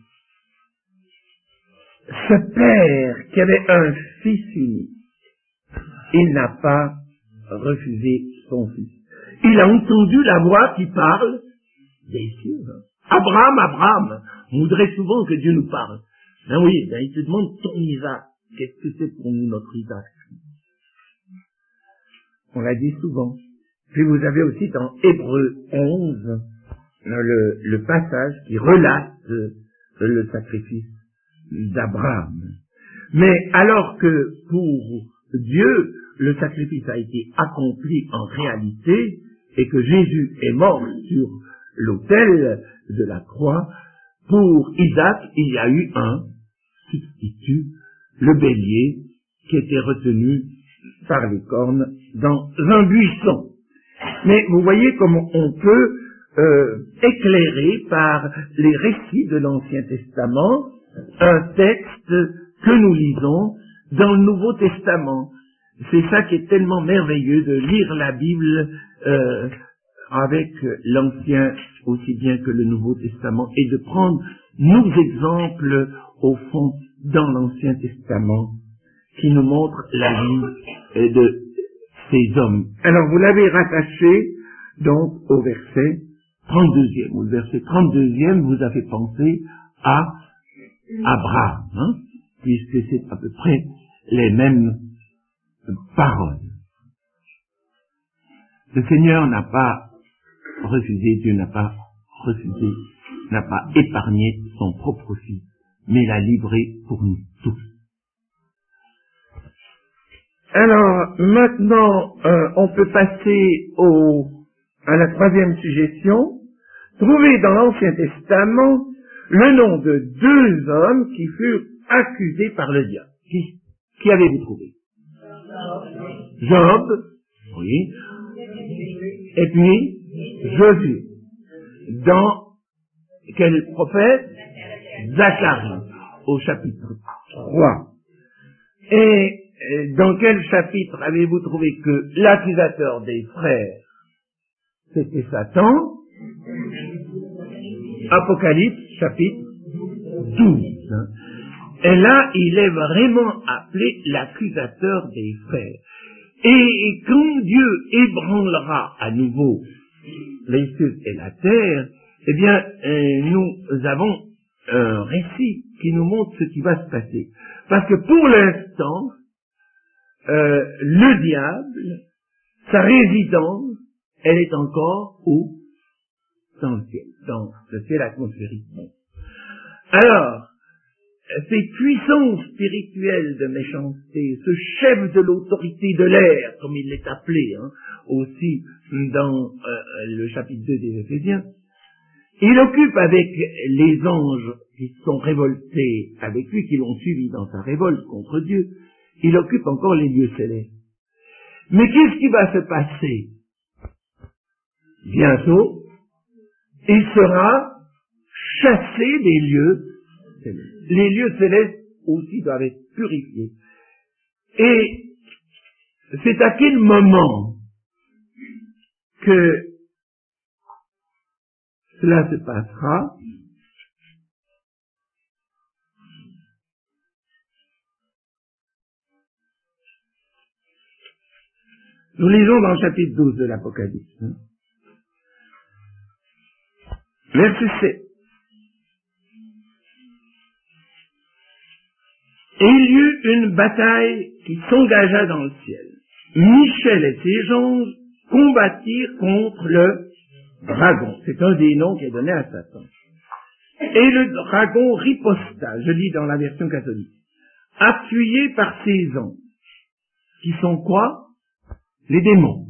ce père qui avait un fils unique, il n'a pas refusé son fils. Il a entendu la voix qui parle des cieux. Abraham, Abraham. On voudrait souvent que Dieu nous parle. Ben oui, ben il te demande ton Isaac. Qu'est-ce que c'est pour nous notre Isaac? On l'a dit souvent. Puis vous avez aussi dans Hébreux 11 le passage qui relate le sacrifice d'Abraham. Mais alors que pour Dieu, le sacrifice a été accompli en réalité et que Jésus est mort sur l'autel de la croix, pour Isaac, il y a eu un substitut, le bélier, qui était retenu par les cornes dans un buisson. Mais vous voyez comment on peut éclairer par les récits de l'Ancien Testament un texte que nous lisons dans le Nouveau Testament. C'est ça qui est tellement merveilleux de lire la Bible avec l'Ancien aussi bien que le Nouveau Testament et de prendre nos exemples au fond dans l'Ancien Testament qui nous montrent la vie de ces hommes. Alors vous l'avez rattaché donc au verset 32e. Ou le verset 32e vous a fait penser à Abraham, hein, puisque c'est à peu près les mêmes paroles. Le Seigneur n'a pas refusé, Dieu n'a pas refusé, n'a pas épargné son propre fils, mais l'a livré pour nous tous. Alors, maintenant, on peut passer à la troisième suggestion. Trouver dans l'Ancien Testament le nom de deux hommes qui furent accusés par le diable. Qui avez-vous trouvé? Job, oui. Et puis, Josué. Dans quel prophète? Zacharie, au chapitre 3. Et dans quel chapitre avez-vous trouvé que l'accusateur des frères, c'était Satan? Apocalypse, chapitre 12. Hein. Et là, il est vraiment appelé l'accusateur des frères. Et quand Dieu ébranlera à nouveau les cieux et la terre, eh bien, nous avons un récit qui nous montre ce qui va se passer. Parce que pour l'instant, le diable, sa résidence, elle est encore où? Dans le ciel, dans le ciel atmosphérique. Alors, ces puissances spirituelles de méchanceté, ce chef de l'autorité de l'air, comme il l'est appelé, hein, aussi dans le chapitre 2 des Éphésiens, Il occupe avec les anges qui sont révoltés avec lui, qui l'ont suivi dans sa révolte contre Dieu, il occupe encore les lieux célestes. Mais qu'est-ce qui va se passer? Bientôt, il sera chassé des lieux célestes. Les lieux célestes aussi doivent être purifiés. Et c'est à quel moment que cela se passera? Nous lisons dans le chapitre 12 de l'Apocalypse. Verset 7. Et il y eut une bataille qui s'engagea dans le ciel. Michel et ses anges combattirent contre le dragon. C'est un des noms qui est donné à Satan. Et le dragon riposta, je lis dans la version catholique, appuyé par ses anges, qui sont quoi? Les démons.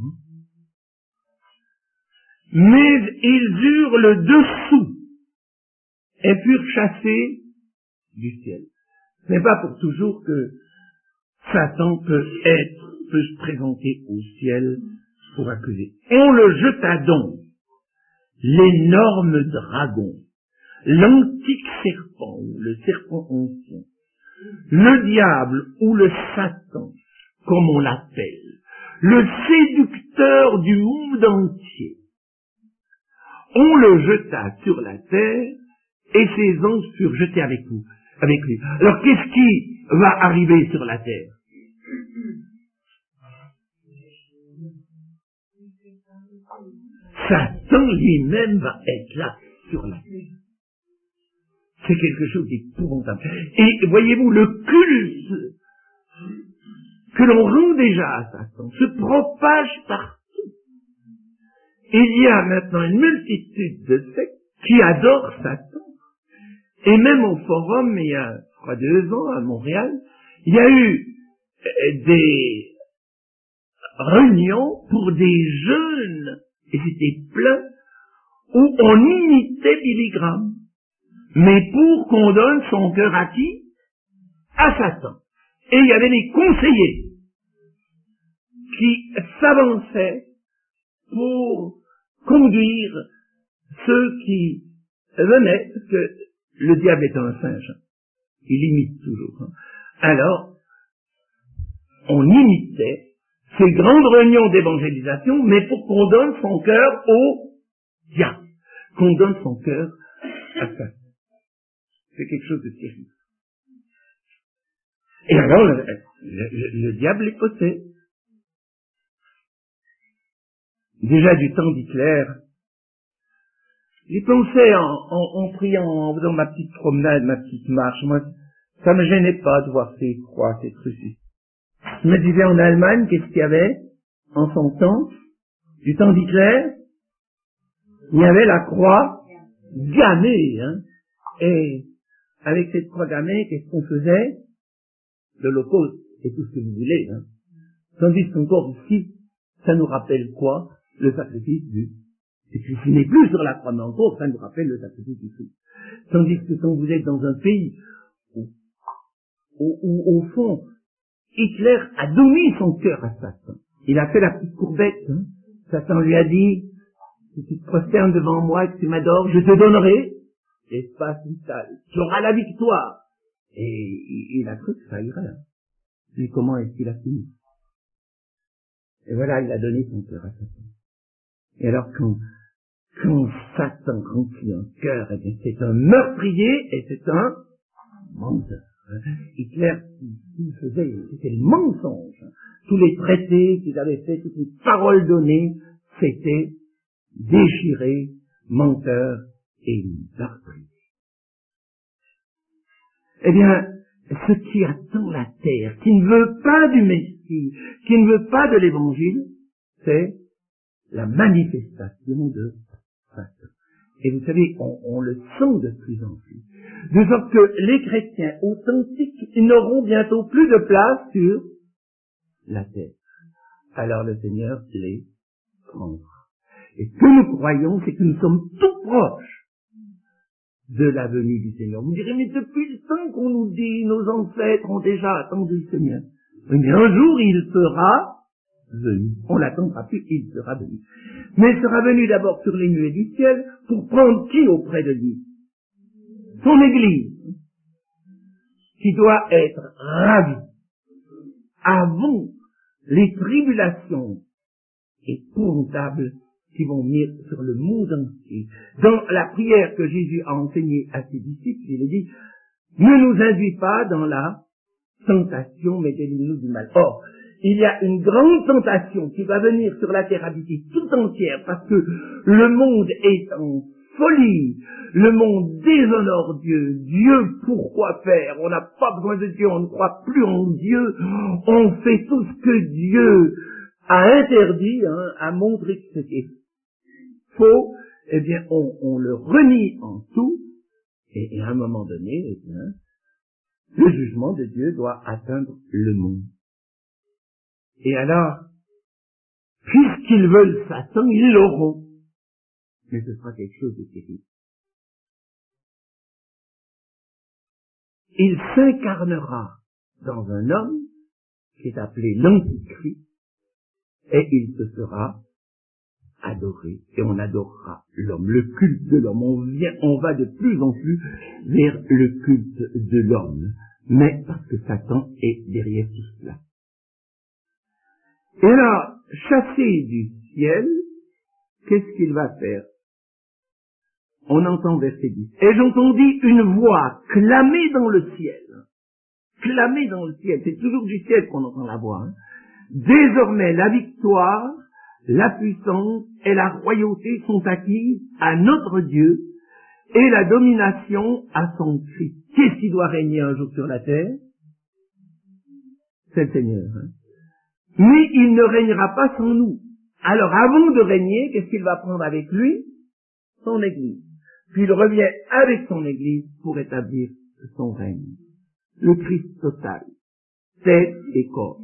Mais ils eurent le dessous et furent chassés du ciel. Ce n'est pas pour toujours que Satan peut se présenter au ciel pour accuser. On le jeta donc, l'énorme dragon, l'antique serpent, ou le serpent ancien, le diable ou le Satan, comme on l'appelle, le séducteur du monde entier. On le jeta sur la terre et ses anges furent jetés avec lui. Alors qu'est-ce qui va arriver sur la terre? Satan lui-même va être là sur la terre. C'est quelque chose d'épouvantable. Et voyez-vous, le culte que l'on rend déjà à Satan se propage partout. Il y a maintenant une multitude de sectes qui adorent Satan. Et même au forum, il y a, je crois, 2 ans à Montréal, il y a eu des réunions pour des jeunes, et c'était plein, où on imitait Billy Graham. Mais pour qu'on donne son cœur à qui? À Satan. Et il y avait des conseillers qui s'avançaient pour conduire ceux qui venaient, parce que le diable est un singe. Il imite toujours. Alors, on imitait ces grandes réunions d'évangélisation, mais pour qu'on donne son cœur au diable. Qu'on donne son cœur à Satan. C'est quelque chose de terrible. Et alors, le diable est possédé. Déjà du temps d'Hitler, j'y pensais en priant, en faisant ma petite promenade, ma petite marche. Moi, ça me gênait pas de voir ces croix, ces crucifix. Je me disais en Allemagne, qu'est-ce qu'il y avait en son temps, du temps d'Hitler? Il y avait la croix gammée, hein. Et avec cette croix gammée, qu'est-ce qu'on faisait? De l'Holocauste et tout ce que vous voulez, hein. Tandis qu'encore ici, ça nous rappelle quoi? Le sacrifice du Christ. Il n'est plus sur la croix, mais encore, ça nous rappelle le sacrifice du Christ. Tandis que quand vous êtes dans un pays où au fond, Hitler a donné son cœur à Satan. Il a fait la petite courbette, hein. Satan lui a dit, si tu te prosternes devant moi et que tu m'adores, je te donnerai l'espace vital. Tu auras la victoire. Et il a cru que ça irait. Hein. Mais comment est-ce qu'il a fini? Et voilà, il a donné son cœur à Satan. Et alors quand Satan remplit un cœur, eh bien, c'est un meurtrier et c'est un menteur. Hitler, il faisait, c'était le mensonge. Tous les traités qu'il avait faits, toutes les paroles données, c'était déchiré, menteur et meurtrier. Eh bien, ce qui attend la terre, qui ne veut pas du Messie, qui ne veut pas de l'Évangile, c'est la manifestation de Satan. Et vous savez, on le sent de plus en plus. De sorte que les chrétiens authentiques n'auront bientôt plus de place sur la terre. Alors le Seigneur les prendra. Et ce que nous croyons, c'est que nous sommes tout proches de la venue du Seigneur. Vous direz, mais depuis le temps qu'on nous dit, nos ancêtres ont déjà attendu le Seigneur. Oui, mais un jour, il sera venu. On l'attendra plus, il sera venu. Mais il sera venu d'abord sur les nuées du ciel pour prendre qui auprès de lui? Son Église, qui doit être ravie avant les tribulations épouvantables qui vont venir sur le monde entier. Dans la prière que Jésus a enseignée à ses disciples, il a dit, ne nous induis pas dans la tentation, mais délivre-nous du mal. Or, il y a une grande tentation qui va venir sur la terre habitée tout entière, parce que le monde est en folie, le monde déshonore Dieu. Dieu, pourquoi faire? On n'a pas besoin de Dieu, on ne croit plus en Dieu, on fait tout ce que Dieu a interdit, a montré que c'était faux, eh bien, on le renie en tout, et à un moment donné, eh bien, le jugement de Dieu doit atteindre le monde. Et alors, puisqu'ils veulent Satan, ils l'auront. Mais ce sera quelque chose de terrible. Il s'incarnera dans un homme qui est appelé l'Antichrist, et il se sera adoré, et on adorera l'homme, le culte de l'homme. On va de plus en plus vers le culte de l'homme, mais parce que Satan est derrière tout cela. Et là, chassé du ciel, qu'est-ce qu'il va faire? On entend verset 10. Et j'entendis une voix clamer dans le ciel. Clamer dans le ciel. C'est toujours du ciel qu'on entend la voix. Désormais, la victoire, la puissance et la royauté sont acquises à notre Dieu et la domination à son Christ. Qu'est-ce qui doit régner un jour sur la terre? C'est le Seigneur. Mais il ne régnera pas sans nous. Alors, avant de régner, qu'est-ce qu'il va prendre avec lui? Son Église. Puis il revient avec son Église pour établir son règne. Le Christ total. Tête et corps.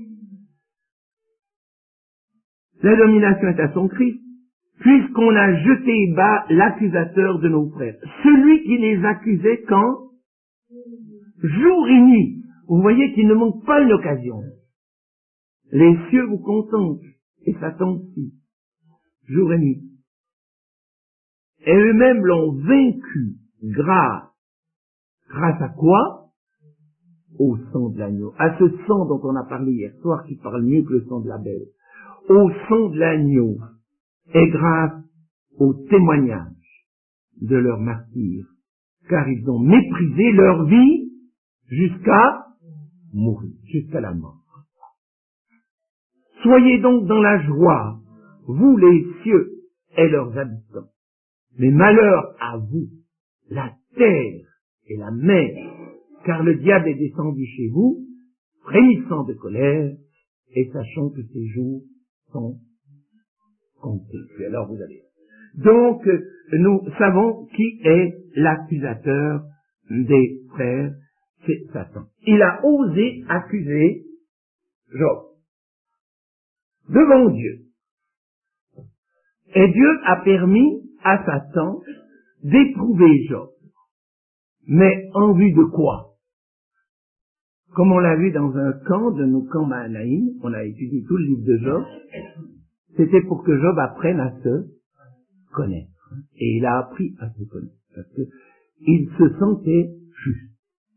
La domination est à son Christ, puisqu'on a jeté bas l'accusateur de nos frères. Celui qui les accusait quand? Jour et nuit. Vous voyez qu'il ne manque pas une occasion. Les cieux vous contemplent, et Satan aussi, jour et nuit. Et eux-mêmes l'ont vaincu grâce à quoi? Au sang de l'agneau. À ce sang dont on a parlé hier soir, qui parle mieux que le sang de la belle. Au sang de l'agneau, et grâce au témoignage de leur martyr, car ils ont méprisé leur vie jusqu'à mourir, jusqu'à la mort. Soyez donc dans la joie, vous les cieux et leurs habitants. Mais malheur à vous, la terre et la mer, car le diable est descendu chez vous, frémissant de colère, et sachant que ses jours sont comptés. Et alors vous allez. Donc, nous savons qui est l'accusateur des frères, c'est Satan. Il a osé accuser Job devant Dieu. Et Dieu a permis à Satan d'éprouver Job. Mais en vue de quoi? Comme on l'a vu dans un camp de nos camps Mahanaïm, on a étudié tout le livre de Job, c'était pour que Job apprenne à se connaître. Et il a appris à se connaître. Parce que il se sentait juste.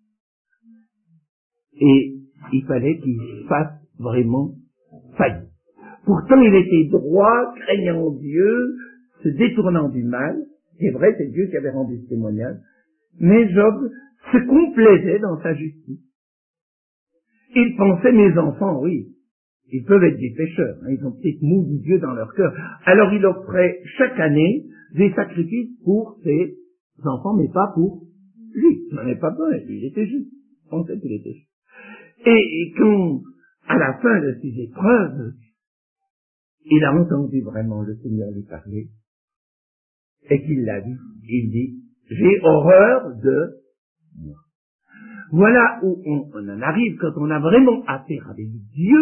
Et il fallait qu'il fasse vraiment faillite. Pourtant, il était droit, craignant Dieu, se détournant du mal. C'est vrai, c'est Dieu qui avait rendu ce témoignage. Mais Job se complaisait dans sa justice. Il pensait, mes enfants, oui, ils peuvent être des pécheurs. Ils ont peut-être maudit Dieu dans leur cœur. Alors il offrait chaque année des sacrifices pour ses enfants, mais pas pour lui. Il n'en avait pas besoin, il était juste. On sait qu'il était juste. Et quand, à la fin de ces épreuves, il a entendu vraiment le Seigneur lui parler, et qu'il l'a vu, il dit, j'ai horreur de moi. Voilà où on en arrive quand on a vraiment affaire avec Dieu.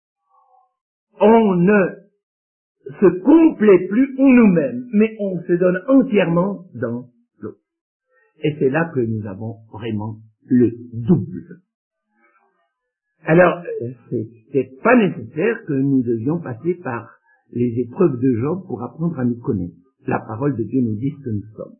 On ne se complaît plus en nous-mêmes, mais on se donne entièrement dans l'autre. Et c'est là que nous avons vraiment le double. Alors, c'est pas nécessaire que nous devions passer par les épreuves de Job pour apprendre à nous connaître. La parole de Dieu nous dit ce que nous sommes.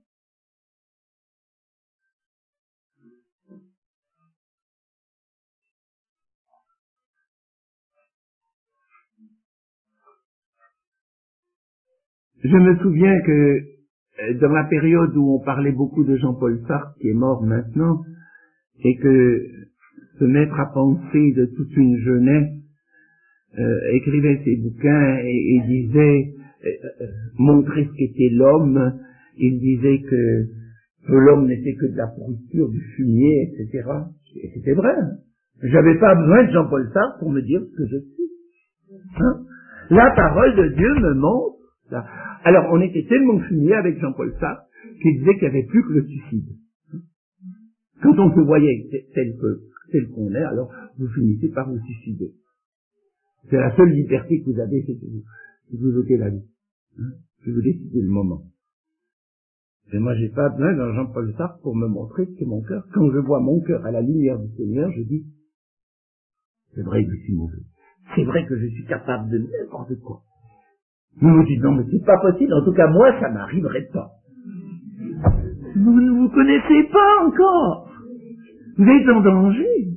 Je me souviens que dans la période où on parlait beaucoup de Jean-Paul Sartre, qui est mort maintenant, et que se mettre à penser de toute une jeunesse, écrivait ses bouquins et disait, montrer ce qu'était l'homme, il disait que l'homme n'était que de la pourriture, du fumier, etc. Et c'était vrai. J'avais pas besoin de Jean-Paul Sartre pour me dire ce que je suis. Hein? La parole de Dieu me montre ça. Alors, on était tellement fumier avec Jean-Paul Sartre qu'il disait qu'il n'y avait plus que le suicide. Quand on se voyait tel qu'on est, alors vous finissez par vous suicider. C'est la seule liberté que vous avez, c'est que vous ôtez la vie. Hein? Je vous décidez le moment. Et moi, j'ai pas besoin d'un Jean-Paul Sartre pour me montrer ce qu'est mon cœur. Quand je vois mon cœur à la lumière du Seigneur, je dis, c'est vrai que je suis mauvais. C'est vrai que je suis capable de n'importe quoi. Vous me dites, non, mais c'est pas possible. En tout cas, moi, ça m'arriverait pas. Vous ne vous connaissez pas encore. Vous êtes en danger.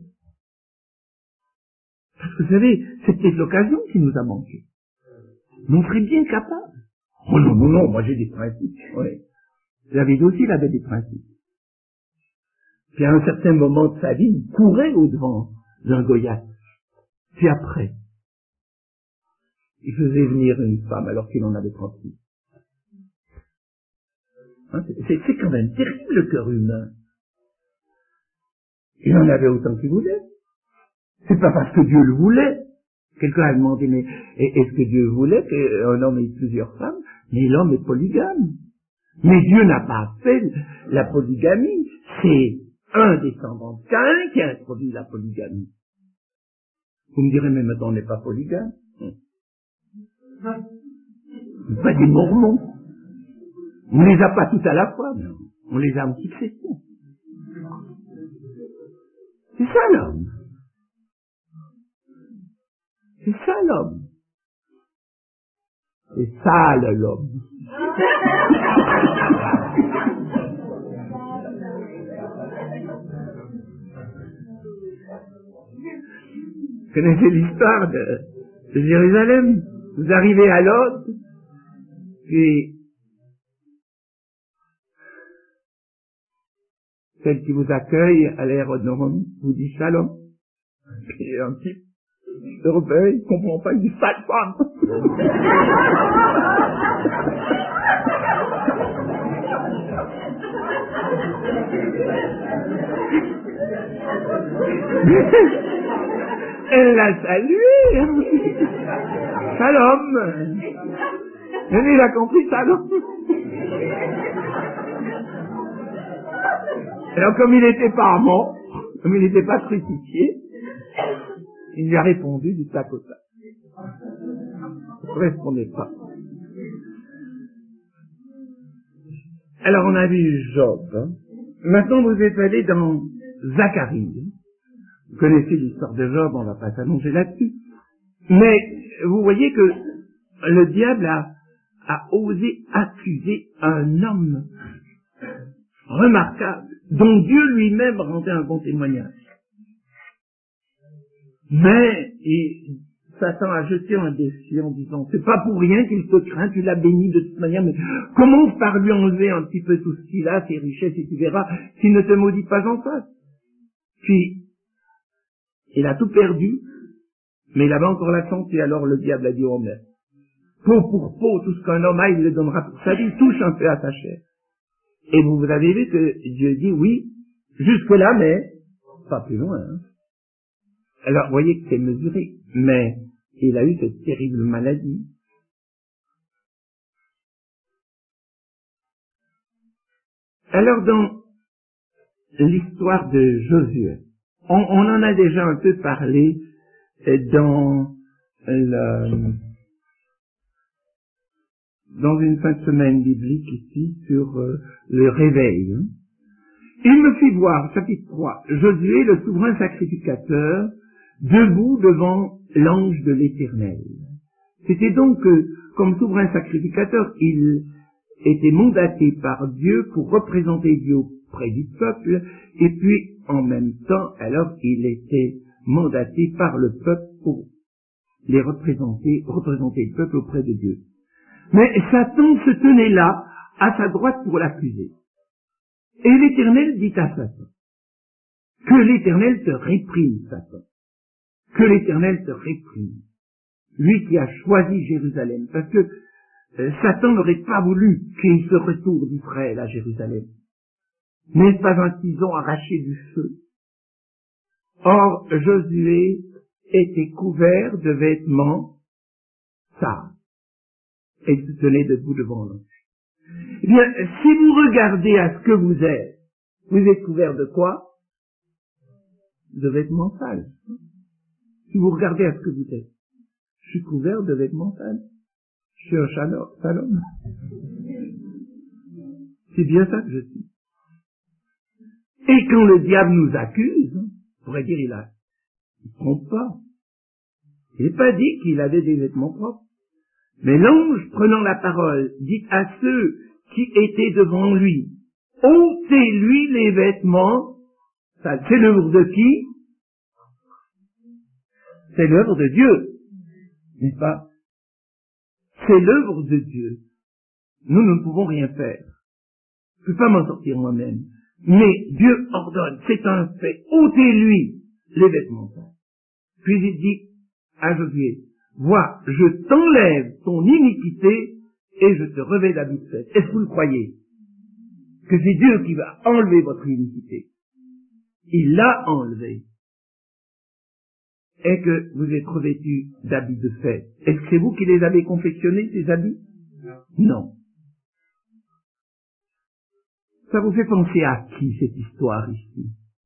Parce que vous savez, c'est peut-être l'occasion qui nous a manqué. Mais on serait bien capable. Oh non, non, non, moi j'ai des principes. Oui. David aussi, il avait des principes. Puis à un certain moment de sa vie, il courait au-devant d'un Goliath. Puis après, il faisait venir une femme alors qu'il en avait 36. Hein, c'est quand même terrible le cœur humain. Il en avait autant qu'il voulait. C'est pas parce que Dieu le voulait. Quelqu'un a demandé, mais est-ce que Dieu voulait qu'un homme ait plusieurs femmes? Mais l'homme est polygame. Mais Dieu n'a pas fait la polygamie. C'est un descendant de Caïn qui a introduit la polygamie. Vous me direz, mais maintenant on n'est pas polygame. Pas des mormons. On ne les a pas tout à la fois, mais on les a en succession. C'est ça l'homme. C'est ça l'homme. C'est sale l'homme. Vous connaissez l'histoire de Jérusalem? Vous arrivez à Lod, puis celle qui vous accueille à l'aérodrome vous dit shalom. Puis un type européen, il comprend pas, il dit sale femme. Elle l'a salué. Shalom. Et il a compris shalom. Alors comme il n'était pas mort, comme il n'était pas crucifié, il lui a répondu du tac au tac. Ça ne correspondait pas. Alors on a vu Job. Hein. Maintenant vous êtes allé dans Zacharie. Vous connaissez l'histoire de Job, on ne va pas s'allonger là-dessus. Mais vous voyez que le diable a osé accuser un homme remarquable, dont Dieu lui-même rendait un bon témoignage. Mais Satan a jeté un défi en disant, c'est pas pour rien qu'il te craint, tu l'as béni de toute manière, mais commence par lui enlever un petit peu tout ce qu'il a, ses richesses, et tu verras s'il ne te maudit pas en face. Puis, il a tout perdu, mais il avait encore la santé, alors le diable a dit, oh mais, peau pour peau, tout ce qu'un homme a, il le donnera pour sa vie, touche un peu à sa chair. Et vous avez vu que Dieu dit, oui, jusque-là, mais pas plus loin. Hein. Alors, vous voyez que c'est mesuré, mais il a eu cette terrible maladie. Alors, dans l'histoire de Josué, on en a déjà un peu parlé dans une fin de semaine biblique ici sur le réveil. Hein. Il me fit voir, chapitre 3, Josué, le souverain sacrificateur, debout devant l'ange de l'Éternel. C'était donc que, comme souverain sacrificateur, il était mandaté par Dieu pour représenter Dieu auprès du peuple, et puis, en même temps, alors, il était mandaté par le peuple pour les représenter le peuple auprès de Dieu. Mais Satan se tenait là, à sa droite pour l'accuser. Et l'Éternel dit à Satan, que l'Éternel te réprime, Satan. Que l'Éternel te réprime. Lui qui a choisi Jérusalem. Parce que Satan n'aurait pas voulu qu'il se retourne d'Israël à Jérusalem. N'est-ce pas un tison arraché du feu? Or, Josué était couvert de vêtements sales. Et il se tenait debout devant l'ange. Eh bien, si vous regardez à ce que vous êtes couvert de quoi? De vêtements sales. Si vous regardez à ce que vous êtes, je suis couvert de vêtements sales. Je suis un sale homme. C'est bien ça que je suis. Et quand le diable nous accuse, on pourrait dire il ne trompe pas. Il n'est pas dit qu'il avait des vêtements propres. Mais l'ange, prenant la parole, dit à ceux qui étaient devant lui, ôtez-lui les vêtements. Ça, c'est l'œuvre de qui? C'est l'œuvre de Dieu. N'est-ce pas? C'est l'œuvre de Dieu. Nous ne pouvons rien faire. Je ne peux pas m'en sortir moi-même. Mais Dieu ordonne, c'est un fait, ôtez-lui les vêtements sales. Puis il dit à Josué, vois, je t'enlève ton iniquité et je te revêt d'habits de fête. Est-ce que vous le croyez? Que c'est Dieu qui va enlever votre iniquité. Il l'a enlevé. Et que vous êtes revêtus d'habits de fête. Est-ce que c'est vous qui les avez confectionnés, ces habits? Non. Ça vous fait penser à qui, cette histoire ici?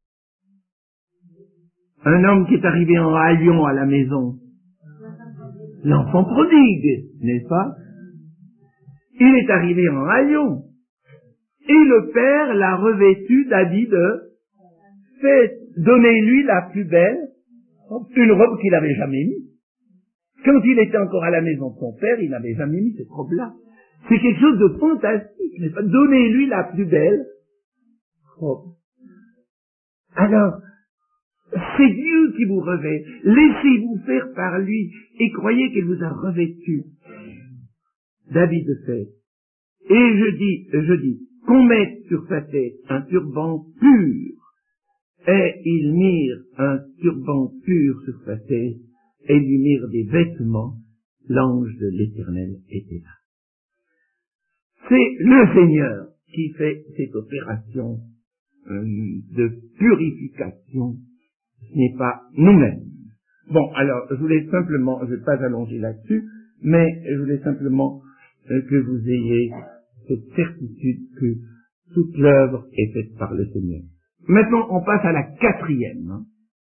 Un homme qui est arrivé en haillons à la maison. L'enfant prodigue, n'est-ce pas? Il est arrivé en haillons. Et le père l'a revêtu d'habits de fête. Donnez-lui la plus belle, une robe qu'il n'avait jamais mise. Quand il était encore à la maison de son père, il n'avait jamais mis cette robe-là. C'est quelque chose de fantastique, n'est-ce pas? Donnez-lui la plus belle robe. Alors, c'est Dieu qui vous revêt. Laissez-vous faire par lui et croyez qu'il vous a revêtu d'habits de fête. Et je dis, qu'on mette sur sa tête un turban pur. Et ils mirent un turban pur sur sa tête et lui mirent des vêtements. L'ange de l'Éternel était là. C'est le Seigneur qui fait cette opération de purification. Ce n'est pas nous-mêmes. Bon, alors, je voulais simplement, je ne vais pas allonger là-dessus, mais je voulais simplement que vous ayez cette certitude que toute l'œuvre est faite par le Seigneur. Maintenant, on passe à la quatrième.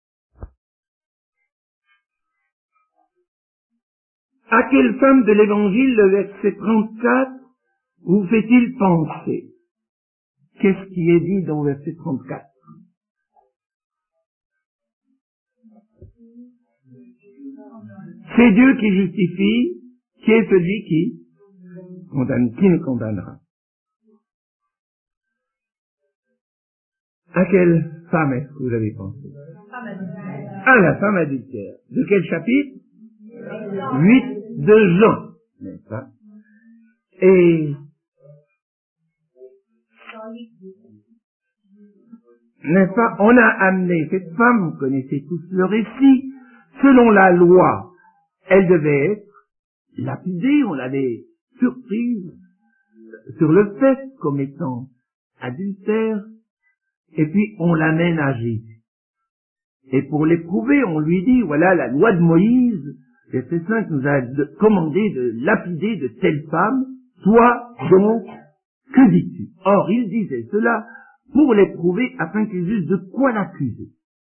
À quelle femme de l'Évangile, le verset 34, vous fait-il penser? Qu'est-ce qui est dit dans le verset 34? C'est Dieu qui justifie, qui est celui qui condamne, qui nous condamnera. À quelle femme est-ce que vous avez pensé? À la femme adultère. De quel chapitre? 8 de Jean, n'est-ce pas? Et n'est-ce pas? On a amené cette femme, vous connaissez tous le récit, selon la loi, elle devait être lapidée, on l'avait surprise sur le fait comme étant adultère, et puis on l'amène à Jésus. Et pour l'éprouver, on lui dit, voilà, la loi de Moïse, verset 5 nous a commandé de lapider de telle femme, toi donc, que dis-tu? Or, il disait cela pour l'éprouver afin qu'ils eussent de quoi l'accuser.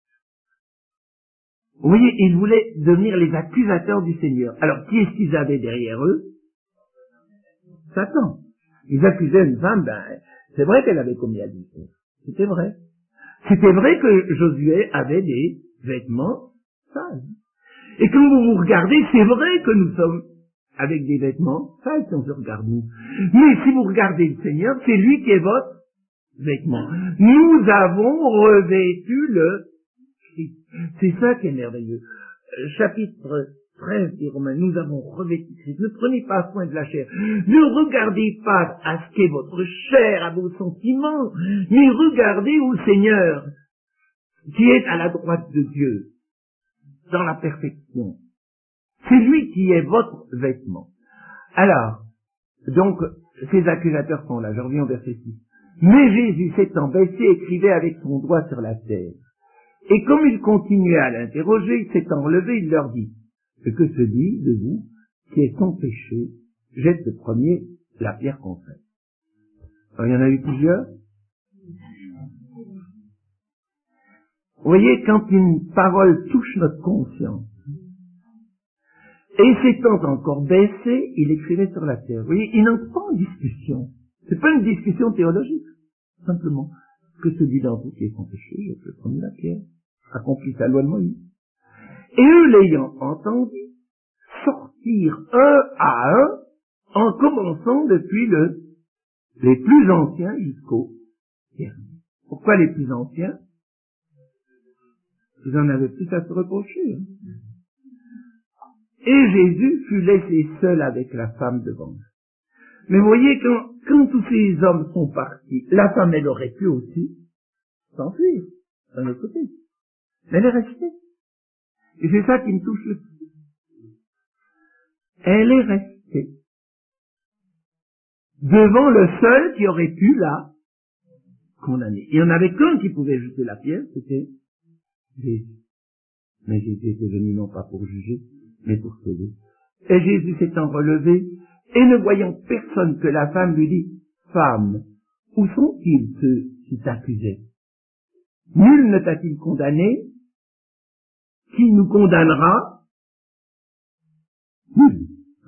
Vous voyez, ils voulaient devenir les accusateurs du Seigneur. Alors, qui est-ce qu'ils avaient derrière eux? Satan. Ils accusaient une femme, c'est vrai qu'elle avait commis adultère. C'était vrai. C'était vrai que Josué avait des vêtements sales. Et quand vous vous regardez, c'est vrai que nous sommes avec des vêtements sales si on se regarde nous. Mais si vous regardez le Seigneur, c'est lui qui est votre vêtement. Nous avons revêtu le Christ. C'est ça qui est merveilleux. Chapitre 13 des Romains, nous avons revêtu Christ. Ne prenez pas soin de la chair. Ne regardez pas à ce qu'est votre chair, à vos sentiments, mais regardez au Seigneur, qui est à la droite de Dieu, dans la perfection. C'est lui qui est votre vêtement. Alors, donc, ces accusateurs sont là. Je reviens au verset 6. Mais Jésus, s'étant baissé, écrivait avec son doigt sur la terre. Et comme il continuait à l'interroger, s'étant relevé, il leur dit, que celui de vous qui est sans péché jette le premier la pierre contre elle. Alors, il y en a eu plusieurs. Vous voyez, quand une parole touche notre conscience, et s'étant encore baissé, il écrivait sur la terre. Vous voyez, il n'entre pas en discussion. C'est pas une discussion théologique, simplement. Que celui d'entre vous qui est sans péché jette le premier la pierre. Accomplit sa loi de Moïse. Et eux, l'ayant entendu, sortirent un à un, en commençant depuis les plus anciens jusqu'aux derniers. Pourquoi les plus anciens? Ils en avaient plus à se reprocher. Et Jésus fut laissé seul avec la femme devant eux. Mais vous voyez, quand tous ces hommes sont partis, la femme, elle aurait pu aussi s'enfuir, d'un autre côté. Mais elle est restée. Et c'est ça qui me touche le plus. Elle est restée. Devant le seul qui aurait pu la condamner. Il n'y en avait qu'un qui pouvait jeter la pierre, c'était Jésus. Mais Jésus était venu non pas pour juger, mais pour sauver. Et Jésus s'étant relevé, et ne voyant personne que la femme lui dit, femme, où sont-ils ceux qui t'accusaient? Nul ne t'a-t-il condamné? Qui nous condamnera? Nul.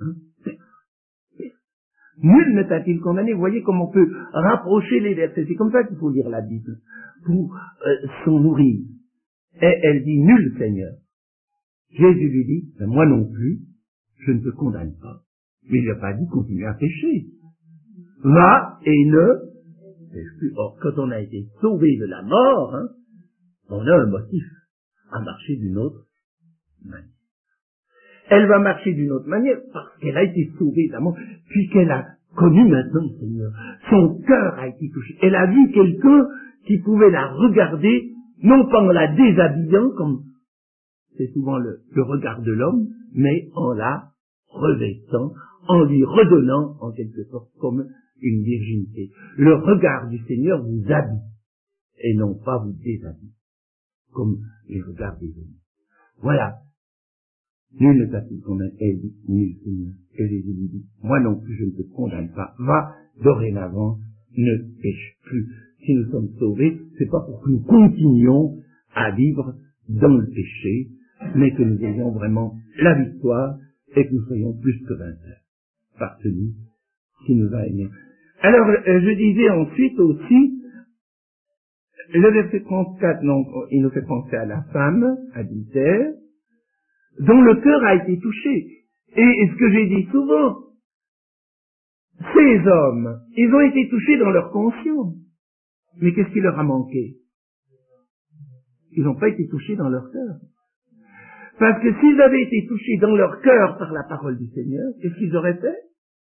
Nul ne t'a-t-il condamné? Vous voyez comment on peut rapprocher les versets. C'est comme ça qu'il faut lire la Bible, pour s'en nourrir. Et elle dit, nul, Seigneur. Jésus lui dit, ben moi non plus, je ne te condamne pas. Mais il n'a pas dit continue à pécher. Va et ne pêche plus. Or, quand on a été sauvé de la mort, on a un motif à marcher d'une autre manière. Elle va marcher d'une autre manière parce qu'elle a été sauvée de la mort, puisqu'elle a connu maintenant le Seigneur. Son cœur a été touché. Elle a vu quelqu'un qui pouvait la regarder, non pas en la déshabillant, comme c'est souvent le regard de l'homme, mais en la revêtant, en lui redonnant, en quelque sorte, comme une virginité. Le regard du Seigneur vous habille, et non pas vous déshabille, comme les regards des hommes. Voilà. Nul ne t'a-t-il condamné? Elle dit, nul, Seigneur. Et Jésus lui dit, moi non plus, je ne te condamne pas. Va, dorénavant, ne pêche plus. Si nous sommes sauvés, c'est pas pour que nous continuions à vivre dans le péché, mais que nous ayons vraiment la victoire et que nous soyons plus que vainqueurs par celui qui nous a aimés. Alors, je disais ensuite aussi, le verset 34, non, il nous fait penser à la femme adultère, dont le cœur a été touché. Et ce que j'ai dit souvent, ces hommes, ils ont été touchés dans leur conscience. Mais qu'est-ce qui leur a manqué? Ils n'ont pas été touchés dans leur cœur. Parce que s'ils avaient été touchés dans leur cœur par la parole du Seigneur, qu'est-ce qu'ils auraient fait?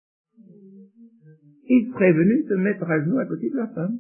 Ils seraient venus se mettre à genoux à côté de la femme.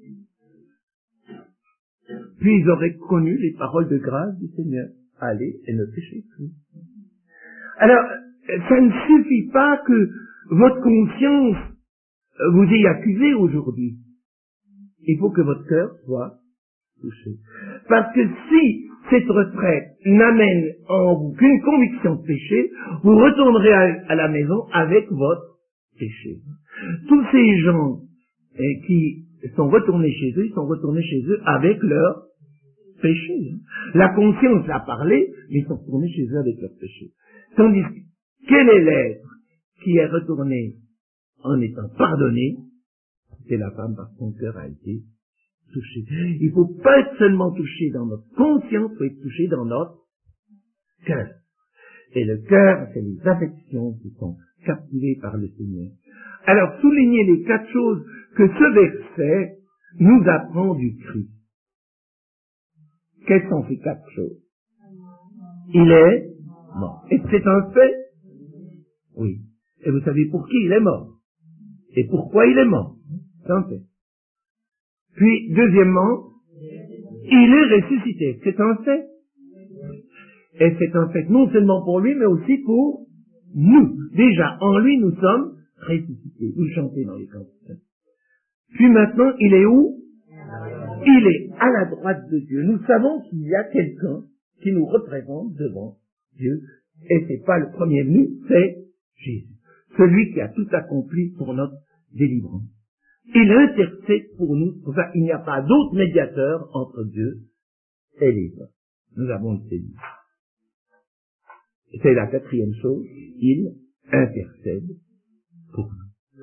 Puis ils auraient connu les paroles de grâce du Seigneur. Allez et ne péchez plus. Alors, ça ne suffit pas que votre conscience vous ait accusé aujourd'hui. Il faut que votre cœur soit touché. Parce que si cette retraite n'amène en vous qu'une conviction de péché, vous retournerez à la maison avec votre péché. Tous ces gens qui sont retournés chez eux, ils sont retournés chez eux avec leur péché. La conscience a parlé, mais ils sont retournés chez eux avec leur péché. Tandis que, quel est l'être qui est retourné en étant pardonné? C'est la femme parce que son cœur a été touché. Il ne faut pas être seulement touché dans notre conscience, il faut être touché dans notre cœur. Et le cœur, c'est les affections qui sont captivées par le Seigneur. Alors, soulignez les 4 choses que ce verset nous apprend du Christ. Quelles sont ces 4 choses? Il est mort. Et c'est un fait? Oui. Et vous savez pour qui il est mort? Et pourquoi il est mort? C'est un fait. Puis, deuxièmement, il est ressuscité. C'est un fait. Et c'est un fait non seulement pour lui, mais aussi pour nous. Déjà, en lui, nous sommes ressuscités. Vous chantez dans les cantiques. Puis maintenant, il est où? Il est à la droite de Dieu. Nous savons qu'il y a quelqu'un qui nous représente devant Dieu. Et c'est pas le premier venu, c'est Jésus. Celui qui a tout accompli pour notre délivrance. Il intercède pour nous. Pour ça, il n'y a pas d'autre médiateur entre Dieu et les hommes. Nous avons le Seigneur. C'est la 4e chose. Il intercède pour nous.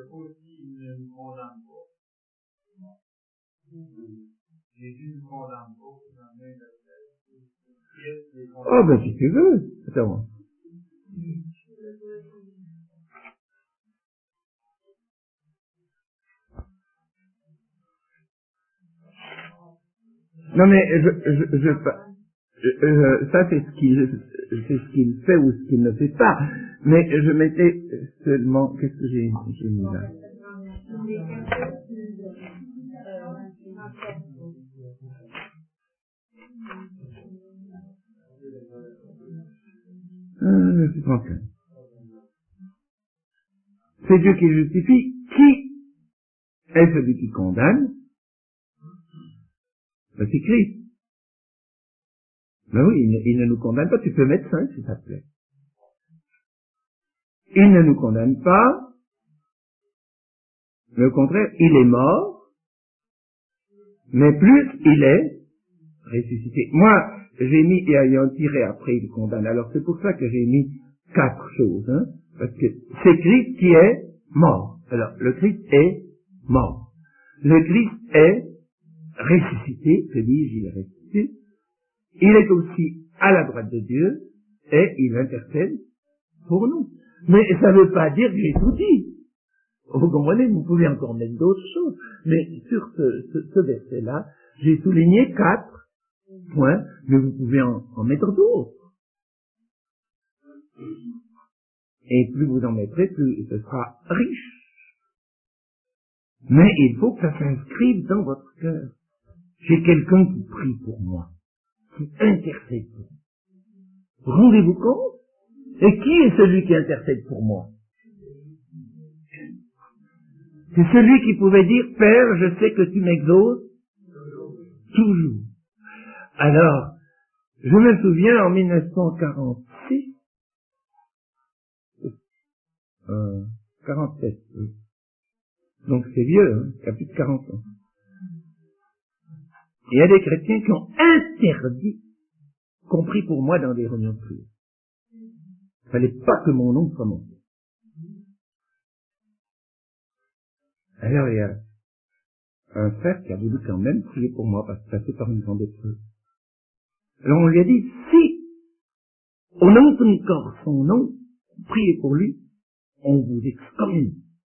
Oh, ben si tu veux. Attends. Non mais ça c'est ce qu'il fait ou ce qu'il ne fait pas. Mais je mettais seulement, qu'est-ce que j'ai mis là? C'est tranquille. C'est Dieu qui justifie. Qui est celui qui condamne? Ben, c'est Christ. Ben oui, il ne nous condamne pas. Tu peux mettre 5 si ça te plaît. Il ne nous condamne pas, mais au contraire, il est mort, mais plus il est ressuscité. Moi, j'ai mis, il y a un tiret après, il condamne. Alors c'est pour ça que j'ai mis 4 choses, hein, parce que c'est Christ qui est mort. Alors, le Christ est mort. Le Christ est ressuscité, que dis-je, il est ressuscité. Il est aussi à la droite de Dieu, et il intercède pour nous. Mais ça ne veut pas dire que j'ai tout dit. Vous comprenez, vous pouvez encore mettre d'autres choses. Mais sur ce verset-là, j'ai souligné 4 points, mais vous pouvez en mettre d'autres. Et plus vous en mettrez, plus ce sera riche. Mais il faut que ça s'inscrive dans votre cœur. J'ai quelqu'un qui prie pour moi, qui intercède pour moi. Rendez-vous compte? Et qui est celui qui intercède pour moi? C'est celui qui pouvait dire, Père, je sais que tu m'exauces toujours. Alors, je me souviens en 1946, 47, donc c'est vieux, hein, il y a plus de 40 ans. Il y a des chrétiens qui ont interdit, compris pour moi dans des réunions de prière. Il fallait pas que mon nom soit monté. Alors il y a un frère qui a voulu quand même prier pour moi parce que ça fait par une grande épreuve. Alors on lui a dit, si on entend encore son nom, priez pour lui, on vous excommunie.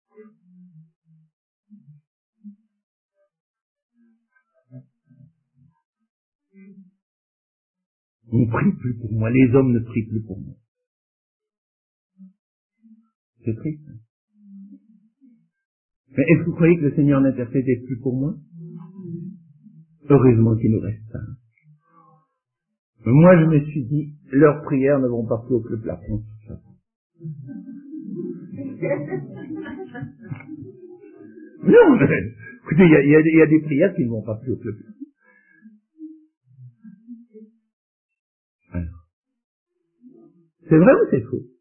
On ne prie plus pour moi, les hommes ne prient plus pour moi. C'est triste. Mais est-ce que vous croyez que le Seigneur n'intercède plus pour moi? Heureusement qu'il nous reste ça. Mais moi je me suis dit, leurs prières ne vont pas plus haut que le plafond. Non, mais, écoutez, il y a des prières qui ne vont pas plus haut que le plafond. Alors, c'est vrai ou c'est faux?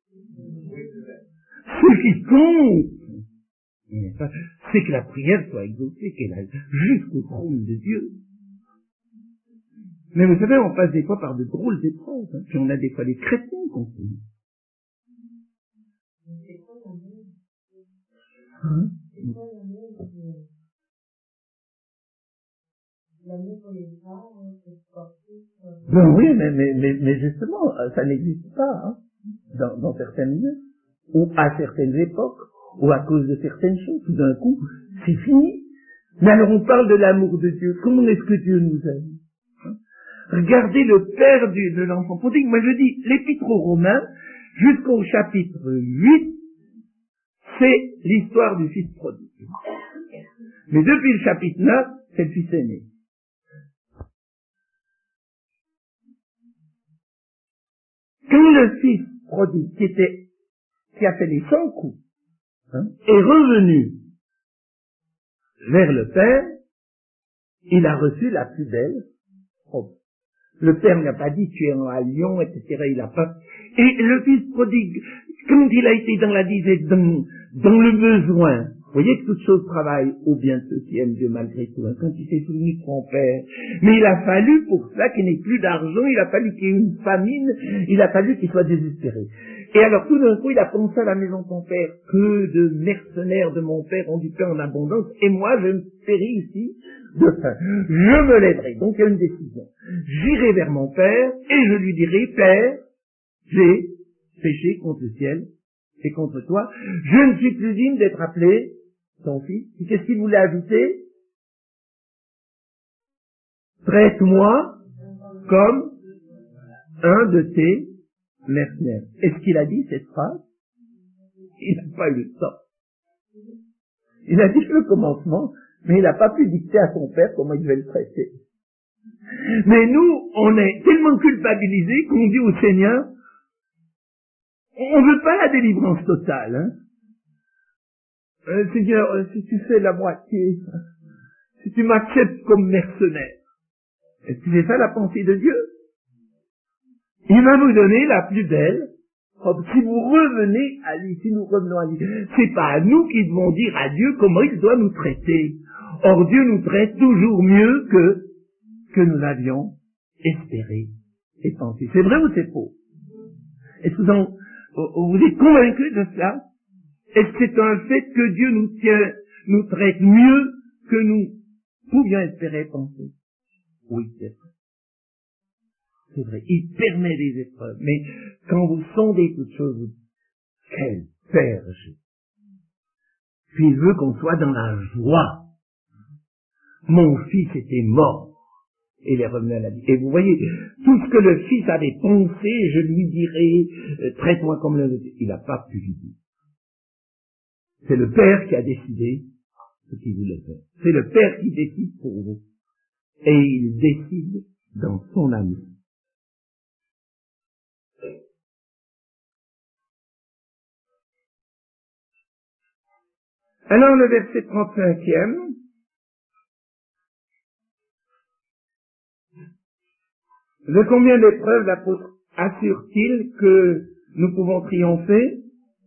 Ce qui compte, c'est que la prière soit exaucée, qu'elle aille jusqu'au trône de Dieu. Mais vous savez, on passe des fois par de drôles épreuves, hein, puis on a des fois des chrétiens qu'on prie. Hein? Ben oui, mais justement, ça n'existe pas, hein, dans certaines lieux, ou à certaines époques, ou à cause de certaines choses. Tout d'un coup, c'est fini. Mais alors on parle de l'amour de Dieu. Comment est-ce que Dieu nous aime, hein? Regardez le père de l'enfant prodigue. Moi je dis, l'épître aux Romains, jusqu'au chapitre 8, c'est l'histoire du fils prodigue. Mais depuis le chapitre 9, c'est le fils aîné. Quand le fils prodigue, qui a fait les 100 coups, hein, est revenu vers le père, il a reçu la plus belle robe. Le père n'a pas dit tu es un lion, etc. Il a pas. Et le fils prodigue, quand il a été dans la disette, dans le besoin, vous voyez que toute chose travaille au bien de ceux qui aiment Dieu malgré tout, hein, quand il s'est souvenu de son père. Mais il a fallu pour ça qu'il n'ait plus d'argent, il a fallu qu'il y ait une famine, il a fallu qu'il soit désespéré. Et alors tout d'un coup il a pensé à la maison de son père, que de mercenaires de mon père ont du pain en abondance, et moi je me péris ici de faim. Je me lèverai, donc il y a une décision. J'irai vers mon père et je lui dirai, Père, j'ai péché contre le ciel et contre toi, je ne suis plus digne d'être appelé ton fils. Et qu'est-ce qu'il voulait ajouter? Traite-moi comme un de tes mercenaires. Est-ce qu'il a dit cette phrase? Il n'a pas eu le temps. Il a dit le commencement, mais il n'a pas pu dicter à son père comment il devait le traiter. Mais nous, on est tellement culpabilisés qu'on dit au Seigneur, on ne veut pas la délivrance totale, hein. Seigneur, si tu fais la moitié, si tu m'acceptes comme mercenaire, est-ce que c'est ça la pensée de Dieu? Il va vous donner la plus belle robe. Si vous revenez à lui, si nous revenons à lui, c'est pas à nous qui devons dire à Dieu comment il doit nous traiter. Or Dieu nous traite toujours mieux que nous l'avions espéré et pensé. C'est vrai ou c'est faux? Est-ce que vous êtes convaincus de cela? Est-ce que c'est un fait que Dieu nous traite mieux que nous pouvions espérer penser? Oui, c'est vrai. C'est vrai. Il permet des épreuves. Mais quand vous sondez toutes choses, vous dites, quel Père j'ai. Puis il veut qu'on soit dans la joie. Mon fils était mort. Et il est revenu à la vie. Et vous voyez, tout ce que le fils avait pensé, je lui dirai, traite-moi comme le... Il n'a pas pu lui dire. C'est le Père qui a décidé ce qu'il voulait faire. C'est le Père qui décide pour vous. Et il décide dans son amour. Alors le verset 35e, de combien d'épreuves l'apôtre assure-t-il que nous pouvons triompher?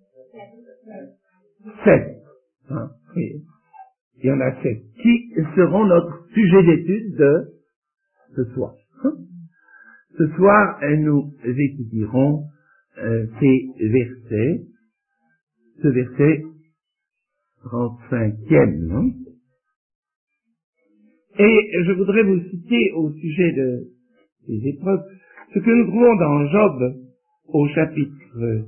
7. Hein, oui. Il y en a 7. Qui seront notre sujet d'étude de ce soir? Ce soir, nous étudierons ces versets, ce verset 35e. Hein. Et je voudrais vous citer au sujet de ces épreuves ce que nous trouvons dans Job au chapitre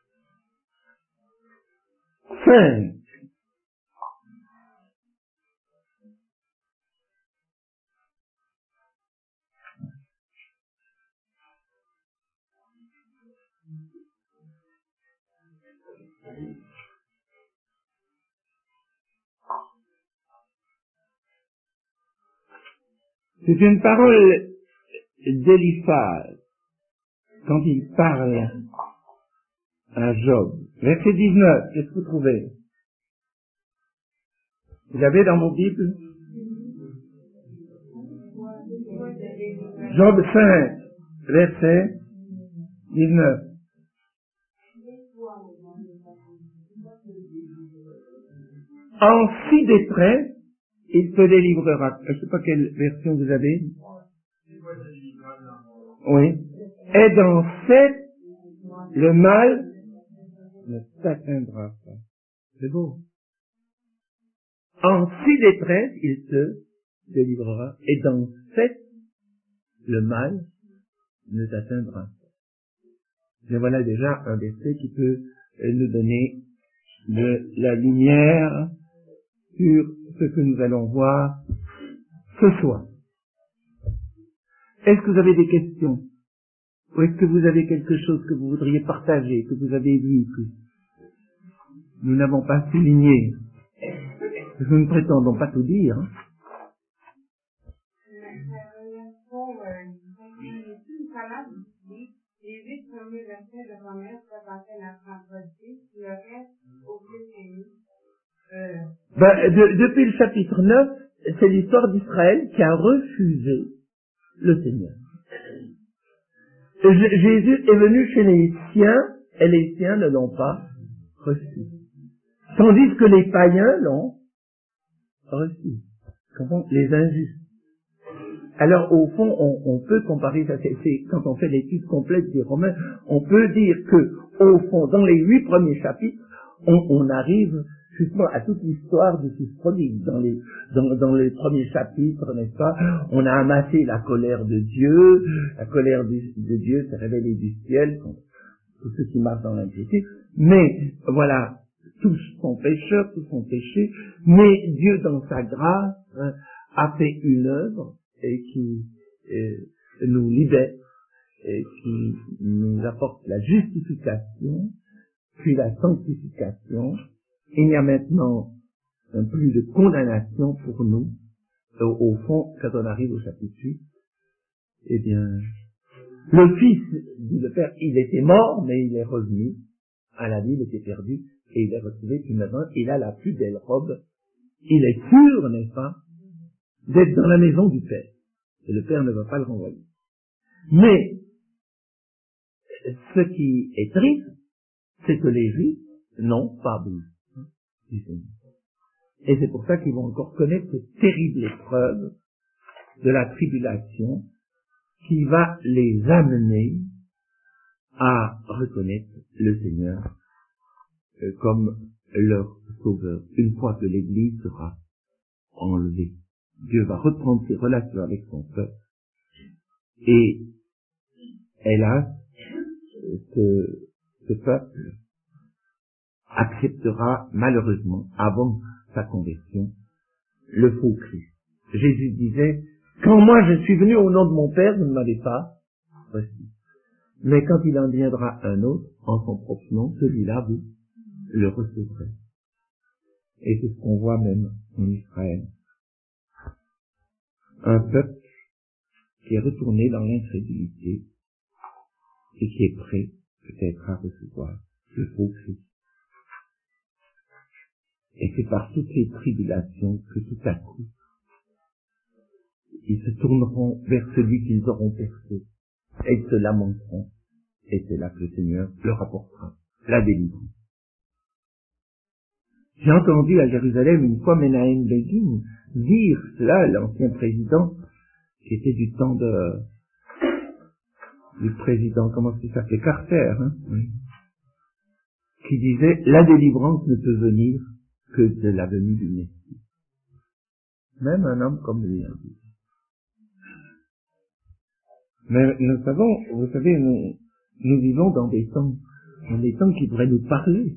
5. C'est une parole d'Éliphaz quand il parle à Job. Verset 19, qu'est-ce que vous trouvez? Vous l'avez dans mon Bible? Job 5, verset 19. En si détresse, il te délivrera. Je ne sais pas quelle version vous avez. Oui. Et dans cette, le mal ne t'atteindra pas. C'est beau. En si détresse, il te délivrera, et dans cette, le mal ne t'atteindra pas. Mais voilà déjà un verset qui peut nous donner la lumière sur ce que nous allons voir ce soir. Est-ce que vous avez des questions? Ou est-ce que vous avez quelque chose que vous voudriez partager, que vous avez vu, que nous n'avons pas souligné? Nous ne prétendons pas tout dire. Hein. Les 8 premiers versets de Romains représentaient la transgression, le reste, aucune Depuis le chapitre 9, c'est l'histoire d'Israël qui a refusé le Seigneur. Jésus est venu chez les siens, et les siens ne l'ont pas reçu. Tandis que les païens l'ont reçu. Les injustes. Alors, au fond, on peut comparer ça, c'est quand on fait l'étude complète des Romains, on peut dire que, au fond, dans les 8 premiers chapitres, on arrive justement à toute l'histoire du Fils prodigue. Dans les premiers chapitres, n'est-ce pas, on a amassé la colère de Dieu, la colère de Dieu s'est révélée du ciel contre tous ceux qui marchent dans l'impiété, mais voilà, tous sont pécheurs, tous sont péchés, mais Dieu, dans sa grâce, a fait une œuvre et qui nous libère, et qui nous apporte la justification, puis la sanctification. Il n'y a maintenant plus de condamnation pour nous. Au fond, quand on arrive au chapitre 8, eh bien, le Fils, dit le Père, il était mort, mais il est revenu à la vie, il était perdu, et il est retrouvé, puis maintenant, il a la plus belle robe. Il est sûr, n'est-ce pas, d'être dans la maison du Père. Et le Père ne va pas le renvoyer. Mais, ce qui est triste, c'est que les Juifs n'ont pas voulu du Seigneur. Et c'est pour ça qu'ils vont encore connaître cette terrible épreuve de la tribulation qui va les amener à reconnaître le Seigneur comme leur sauveur. Une fois que l'Église sera enlevée, Dieu va reprendre ses relations avec son peuple. Et hélas, ce peuple acceptera malheureusement, avant sa conversion, le faux Christ. Jésus disait, quand moi je suis venu au nom de mon Père, vous ne m'avez pas reçu. Mais quand il en viendra un autre, en son propre nom, celui-là, vous le recevrez. Et c'est ce qu'on voit même en Israël. Un peuple qui est retourné dans l'incrédulité et qui est prêt peut-être à recevoir le faux Christ. Et c'est par toutes les tribulations que tout à coup, ils se tourneront vers celui qu'ils auront percé, et ils se lamenteront, et c'est là que le Seigneur leur apportera la délivrance. J'ai entendu à Jérusalem une fois Menahem Begin dire cela, l'ancien président, qui était du temps du président, comment il s'appelait, Carter, hein, oui, qui disait, la délivrance ne peut venir que de la venue du Messie. Même un homme comme lui. Hein. Mais nous savons, vous savez, nous vivons dans des temps qui devraient nous parler.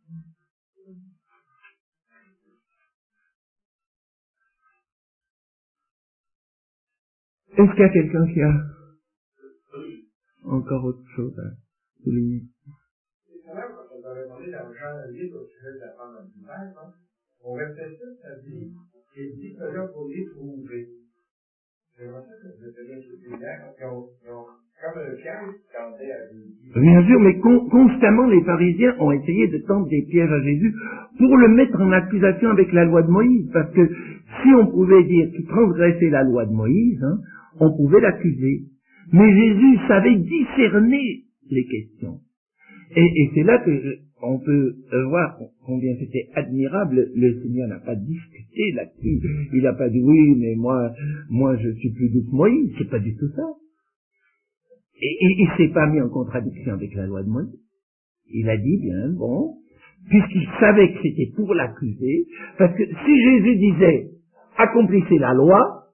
Est-ce qu'il y a quelqu'un qui a encore autre chose à souligner? Tout à l'heure, quand on avait parlé dans Jean 8 au sujet de la femme adultère, on verset 6, ça dit, il dit que là, pour les trouver. J'aimerais ça que vous êtes un peu plus clair, parce qu'ils ont comme un piège qui tendait à Jésus. Bien sûr, mais constamment les pharisiens ont essayé de tendre des pièges à Jésus pour le mettre en accusation avec la loi de Moïse, parce que si on pouvait dire qu'il transgressait la loi de Moïse, hein, on pouvait l'accuser. Mais Jésus savait discerner les questions. Et c'est là que on peut voir combien c'était admirable. Le Seigneur n'a pas discuté là-dessus. Il n'a pas dit oui, mais moi je suis plus doux que Moïse. C'est pas du tout ça. Et il s'est pas mis en contradiction avec la loi de Moïse. Il a dit bien, bon, puisqu'il savait que c'était pour l'accuser, parce que si Jésus disait accomplissez la loi,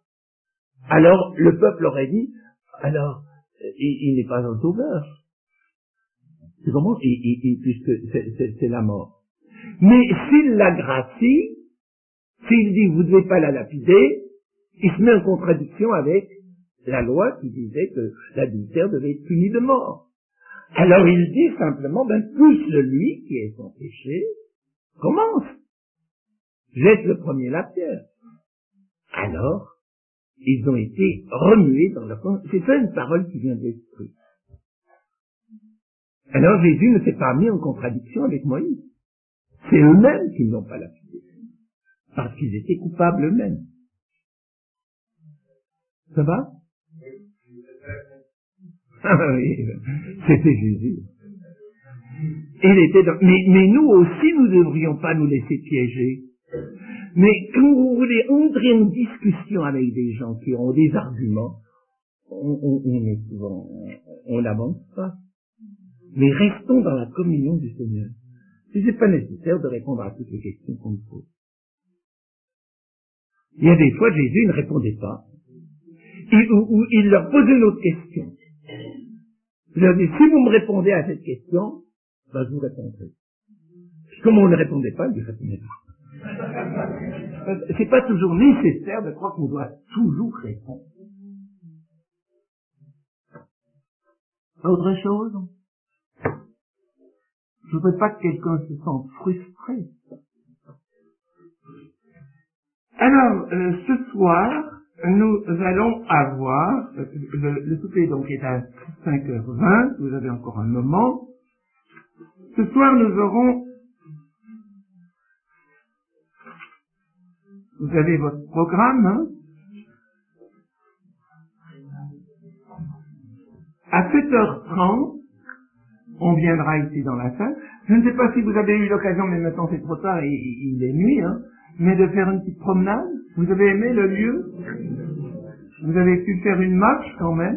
Alors, le peuple aurait dit, alors, il n'est pas un sauveur. C'est comment? Puisque c'est la mort. Mais s'il la gracie, s'il dit, vous ne devez pas la lapider, il se met en contradiction avec la loi qui disait que l'adultère devait être puni de mort. Alors il dit simplement, pousse celui qui est sans péché, commence. Jette le premier la pierre. Alors, ils ont été remués dans leur conscience. C'est ça une parole qui vient de l'esprit. Alors Jésus ne s'est pas mis en contradiction avec Moïse. C'est eux-mêmes qui n'ont pas lapidé. Parce qu'ils étaient coupables eux-mêmes. Ça va? Ah oui, c'était Jésus. Il était mais nous aussi, nous ne devrions pas nous laisser piéger. Mais quand vous voulez entrer en discussion avec des gens qui ont des arguments, on n'avance pas. Mais restons dans la communion du Seigneur. Ce n'est pas nécessaire de répondre à toutes les questions qu'on nous pose. Il y a des fois, Jésus ne répondait pas. Il leur posait une autre question. Il leur dit, si vous me répondez à cette question, je vous répondrai. Comme on ne répondait pas, il ne répondait pas. C'est pas toujours nécessaire de croire qu'on doit toujours répondre. Autre chose? Je ne voudrais pas que quelqu'un se sente frustré. Alors, ce soir, nous allons avoir, le souper donc est à 5h20, vous avez encore un moment. Ce soir, nous aurons, vous avez votre programme, hein? À 7h30, on viendra ici dans la salle. Je ne sais pas si vous avez eu l'occasion, mais maintenant c'est trop tard et il est nuit, hein, mais de faire une petite promenade. Vous avez aimé le lieu? Vous avez pu faire une marche quand même?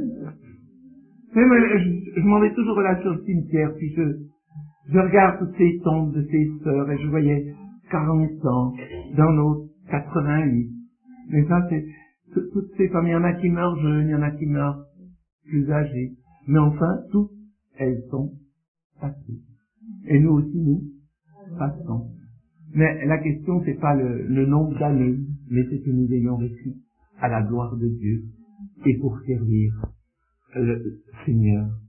Je m'en vais toujours là sur le cimetière, puis je regarde toutes ces tombes de ces sœurs, et je voyais 40 ans, dans nos 88. Mais ça, c'est toutes ces femmes, il y en a qui meurent jeunes, il y en a qui meurent plus âgées. Mais enfin, toutes, elles sont passées. Et nous aussi, nous passons. Mais la question, c'est pas le nombre d'années, mais c'est que nous ayons vécu à la gloire de Dieu et pour servir le Seigneur